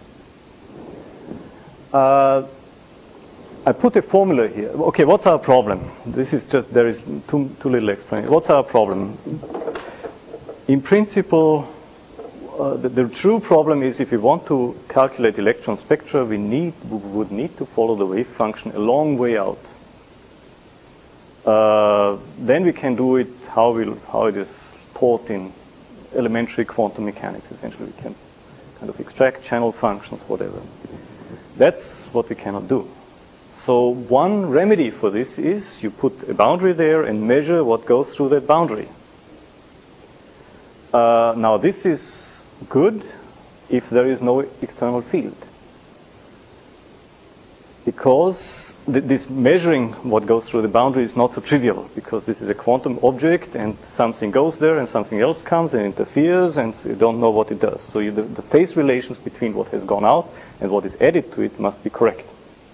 Uh, I put a formula here. Okay, what's our problem? This is just, there is too, too little explanation. What's our problem? In principle, uh, the, the true problem is if we want to calculate electron spectra, we need, we would need to follow the wave function a long way out. Uh, then we can do it how, we'll, how it is taught in elementary quantum mechanics. Essentially, we can kind of extract channel functions, whatever. That's what we cannot do. So one remedy for this is you put a boundary there and measure what goes through that boundary. Uh, now this is good if there is no external field. Because th- this measuring what goes through the boundary is not so trivial, because this is a quantum object and something goes there and something else comes and interferes and so you don't know what it does. So you, the, the phase relations between what has gone out and what is added to it must be correct.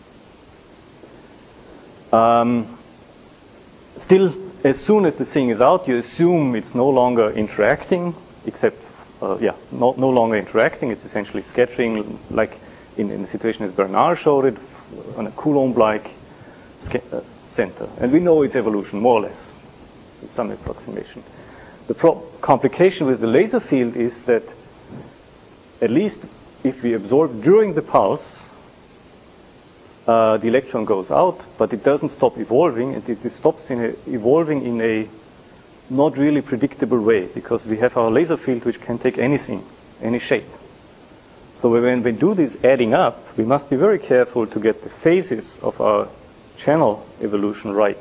Um, still, as soon as the thing is out, you assume it's no longer interacting, except, uh, yeah, no, no longer interacting. It's essentially scattering, like in, in the situation as Bernard showed it, on a Coulomb-like sca- uh, center. And we know its evolution, more or less, with some approximation. The pro- complication with the laser field is that, at least if we absorb during the pulse, uh, the electron goes out, but it doesn't stop evolving, and it, it stops in a, evolving in a not really predictable way, because we have our laser field which can take anything, any shape. So when we do this adding up, we must be very careful to get the phases of our channel evolution right.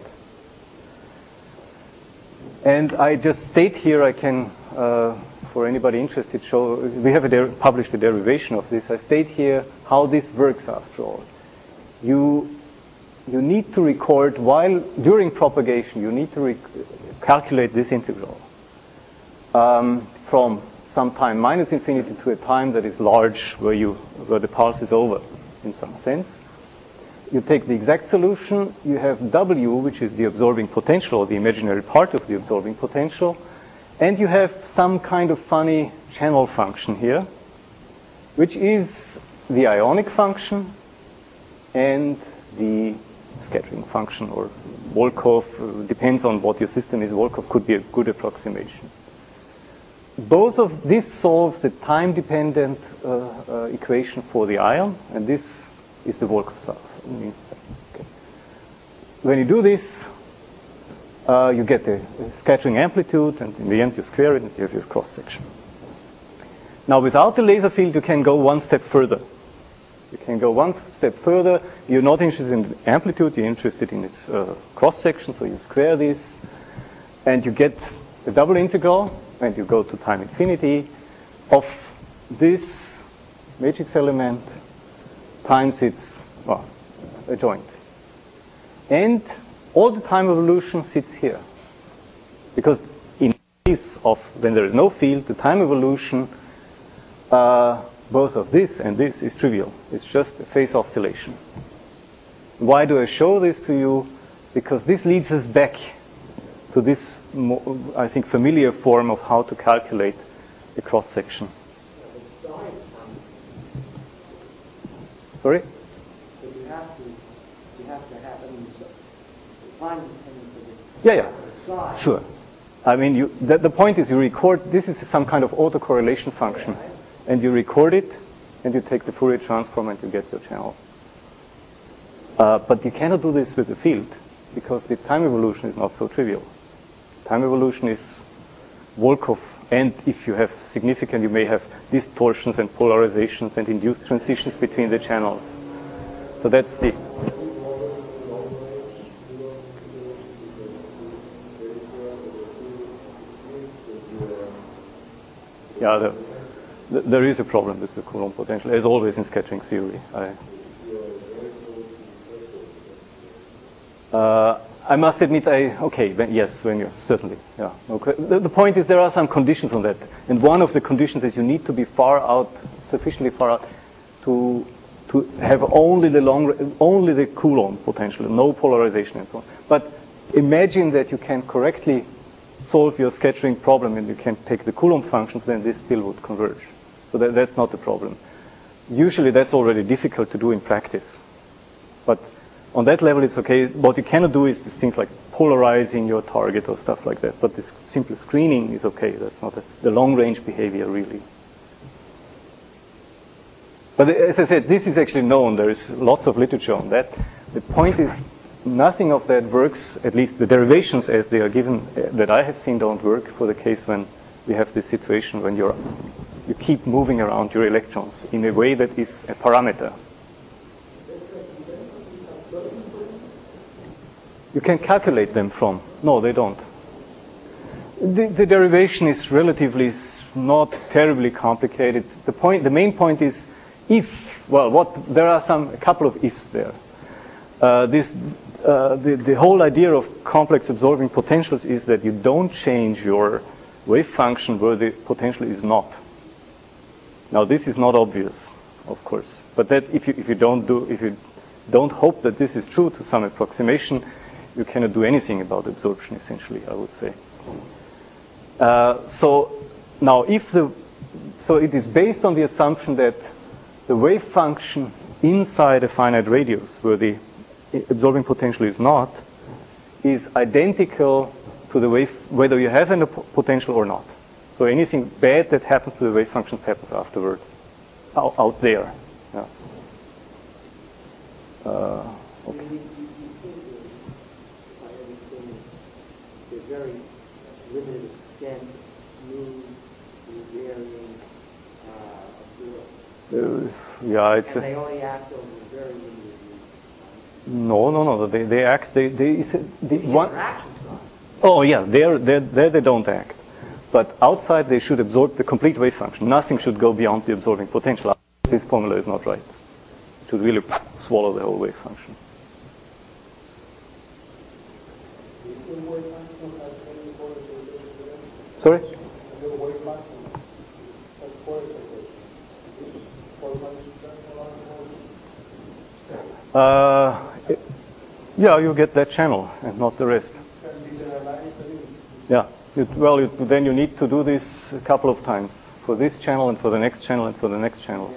And I just state here, I can, uh, for anybody interested, show, we have a der- published a derivation of this. I state here how this works after all. You, you need to record, while, during propagation, you need to rec- calculate this integral um, from some time minus infinity to a time that is large, where you where the pulse is over, in some sense. You take the exact solution. You have W, which is the absorbing potential, or the imaginary part of the absorbing potential, and you have some kind of funny channel function here, which is the ionic function and the scattering function, or Volkov, uh, depends on what your system is. Volkov could be a good approximation. Both of this solves the time-dependent uh, uh, equation for the ion, and this is the Volkov stuff. Okay. When you do this, uh, you get the scattering amplitude, and in the end you square it and you have your cross-section. Now, without the laser field, you can go one step further. You can go one step further. You're not interested in amplitude, you're interested in its uh, cross-section, so you square this, and you get the double integral, and you go to time infinity, of this matrix element times its, well, adjoint. And all the time evolution sits here. Because in case of when there is no field, the time evolution, uh, both of this and this is trivial. It's just a phase oscillation. Why do I show this to you? Because this leads us back to this, I think, familiar form of how to calculate the cross-section. Sorry? But you have have to, you have to have, I mean, so, find dependence of the Yeah, yeah, size. sure. I mean, you, the, the point is you record, this is some kind of autocorrelation function, and you record it, and you take the Fourier transform and you get your channel. Uh, but you cannot do this with the field, because the time evolution is not so trivial. Time evolution is Volkov, and if you have significant, you may have distortions and polarizations and induced transitions between the channels. So that's the... Yeah, the, the, there is a problem with the Coulomb potential, as always in scattering theory. I, uh, I must admit, I okay, when, yes, when you certainly, yeah. Okay. The, the point is there are some conditions on that, and one of the conditions is you need to be far out, sufficiently far out, to to have only the long, only the Coulomb potential, no polarization and so on. But imagine that you can correctly solve your scattering problem and you can take the Coulomb functions, then this still would converge. So that, that's not the problem. Usually that's already difficult to do in practice. But on that level it's okay. What you cannot do is things like polarizing your target or stuff like that. But this simple screening is okay. That's not a, the long range behavior really. But as I said, this is actually known. There is lots of literature on that. The point is, nothing of that works, at least the derivations as they are given, uh, that I have seen don't work for the case when we have this situation when you're, you keep moving around your electrons in a way that is a parameter. You can calculate them from. No, they don't. The, the derivation is relatively not terribly complicated. The point, the main point is if, well, what, there are some, a couple of ifs there. Uh, this, uh, the, the whole idea of complex absorbing potentials is that you don't change your wave function where the potential is not. Now this is not obvious, of course, but that if you, if you don't do, if you don't hope that this is true to some approximation, you cannot do anything about absorption essentially, I would say. Uh, so now if the, so it is based on the assumption that the wave function inside a finite radius where the absorbing potential is not, is identical to the wave, whether you have a potential or not. So anything bad that happens to the wave functions happens afterward, out, out there. Yeah. Uh, okay. To a very limited extent, smooth, varying, uh, uh, yeah, it's and a, they only act over a very limited. No, no, no. They they act. They they the The one. interactions are. Oh yeah, there there there they don't act, but outside they should absorb the complete wave function. Nothing should go beyond the absorbing potential. This formula is not right. It should really swallow the whole wave function. Sorry. Uh, it, yeah, you get that channel and not the rest. Yeah. You, well, you, then you need to do this a couple of times for this channel and for the next channel and for the next channel.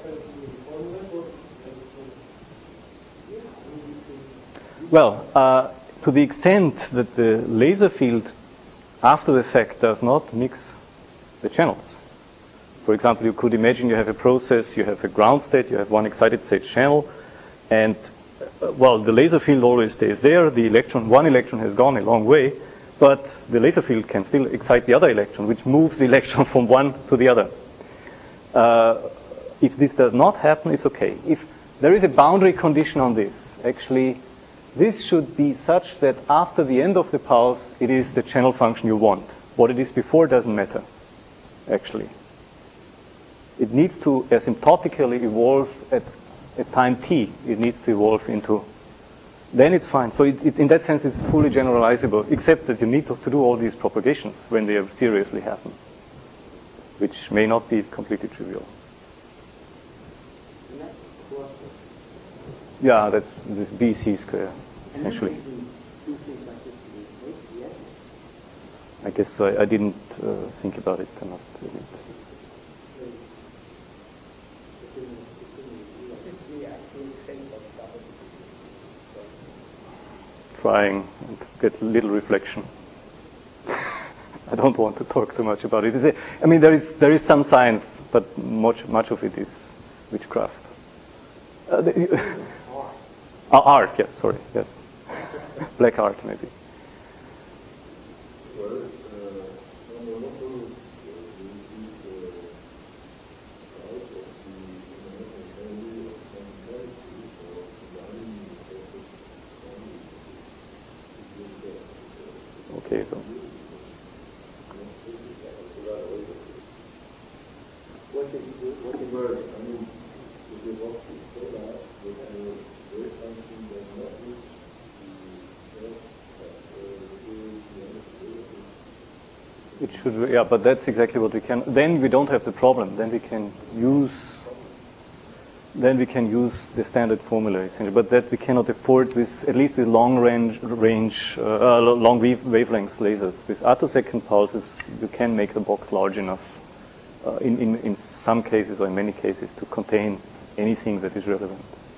Well, uh, to the extent that the laser field after the fact does not mix the channels. For example, you could imagine you have a process, you have a ground state, you have one excited state channel, and uh, well, the laser field always stays there. The electron, one electron has gone a long way, but the laser field can still excite the other electron, which moves the electron from one to the other. Uh, if this does not happen, it's okay. If there is a boundary condition on this, actually, this should be such that after the end of the pulse, it is the channel function you want. What it is before doesn't matter, actually. It needs to asymptotically evolve at, at time t. It needs to evolve into, then it's fine. So it, it, in that sense, it's fully generalizable, except that you need to, to do all these propagations when they seriously happen, which may not be completely trivial. Yeah, that's this B C square, essentially. I guess so. I, I didn't uh, think about it, I must admit. trying and get little reflection. I don't want to talk too much about it. It's a, I mean, there is there is some science, but much much of it is witchcraft. Uh, the, uh, art, yes, sorry, yes. Black art, maybe. Okay, so. What did you do? What did you do? I mean, if you want to say that, that your wave function does not reach the It should, yeah, but that's exactly what we can. Then we don't have the problem. Then we can use. Then we can use the standard formula, essentially. But that we cannot afford with, at least with long range, range, uh, long wave, wavelengths lasers. With attosecond pulses, you can make the box large enough, uh, in, in in some cases or in many cases, to contain anything that is relevant.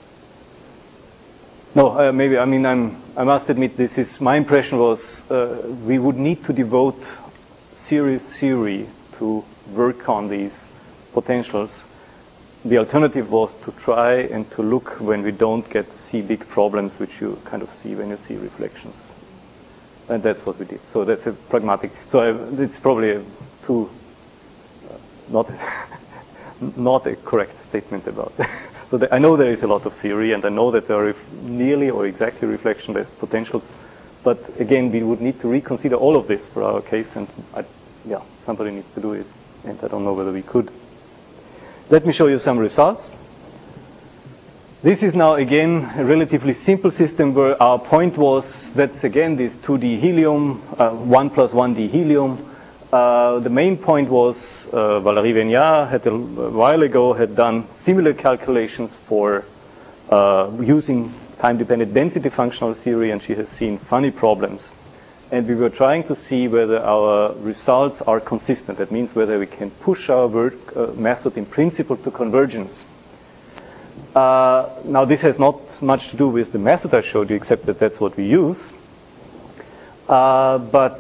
No, uh, maybe. I mean, I'm. I must admit, this is my impression was uh, we would need to devote serious theory to work on these potentials. The alternative was to try and to look when we don't get see big problems, which you kind of see when you see reflections, and that's what we did. So that's a pragmatic. So I, it's probably a too uh, not not a correct statement about that. So the, I know there is a lot of theory, and I know that there are nearly or exactly reflectionless potentials. But again, we would need to reconsider all of this for our case, and I, yeah, somebody needs to do it, and I don't know whether we could. Let me show you some results. This is now again a relatively simple system where our point was that's again this two D helium, uh, one plus one D helium. Uh, the main point was uh, Valérie Vignard had a, a while ago had done similar calculations for uh, using time-dependent density functional theory, and she has seen funny problems. And we were trying to see whether our results are consistent. That means whether we can push our work uh, method in principle to convergence. Uh, now this has not much to do with the method I showed you, except that that's what we use. Uh, but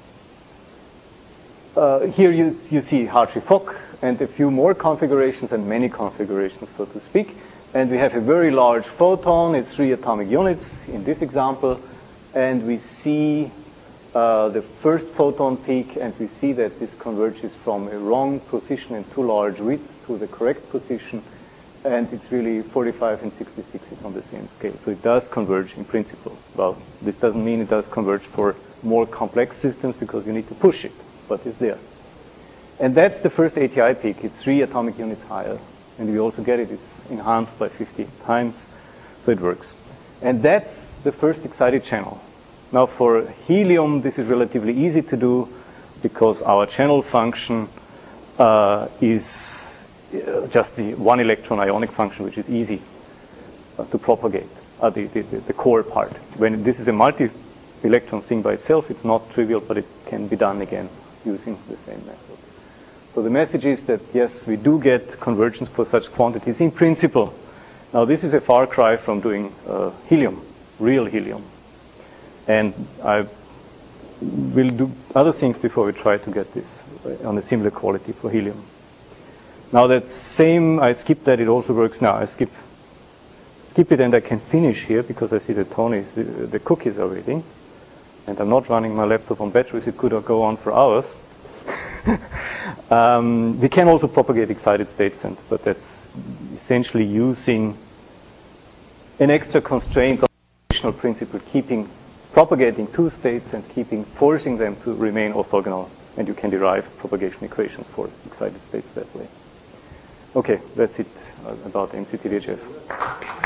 uh, here you, you see Hartree-Fock and a few more configurations and many configurations, so to speak. And we have a very large photon. It's three atomic units in this example. And we see Uh, the first photon peak, and we see that this converges from a wrong position and too large width to the correct position, and it's really forty-five and sixty-six is on the same scale. So it does converge in principle. Well, this doesn't mean it does converge for more complex systems because you need to push it, but it's there. And that's the first A T I peak. It's three atomic units higher, and we also get it. It's enhanced by fifty times, so it works. And that's the first excited channel. Now for helium, this is relatively easy to do because our channel function uh, is uh, just the one electron ionic function, which is easy uh, to propagate, uh, the, the, the core part. When this is a multi-electron thing by itself, it's not trivial, but it can be done again using the same method. So the message is that, yes, we do get convergence for such quantities in principle. Now this is a far cry from doing uh, helium, real helium. And I will do other things before we try to get this on a similar quality for helium. Now that same, I skip that, it also works now. I skip skip it and I can finish here because I see the Tony's, the, the cookies are waiting. And I'm not running my laptop on batteries, it could go on for hours. um, we can also propagate excited states, and, but that's essentially using an extra constraint of the original principle, keeping propagating two states and keeping forcing them to remain orthogonal, and you can derive propagation equations for excited states that way. Okay, that's it uh, about M C T V H F.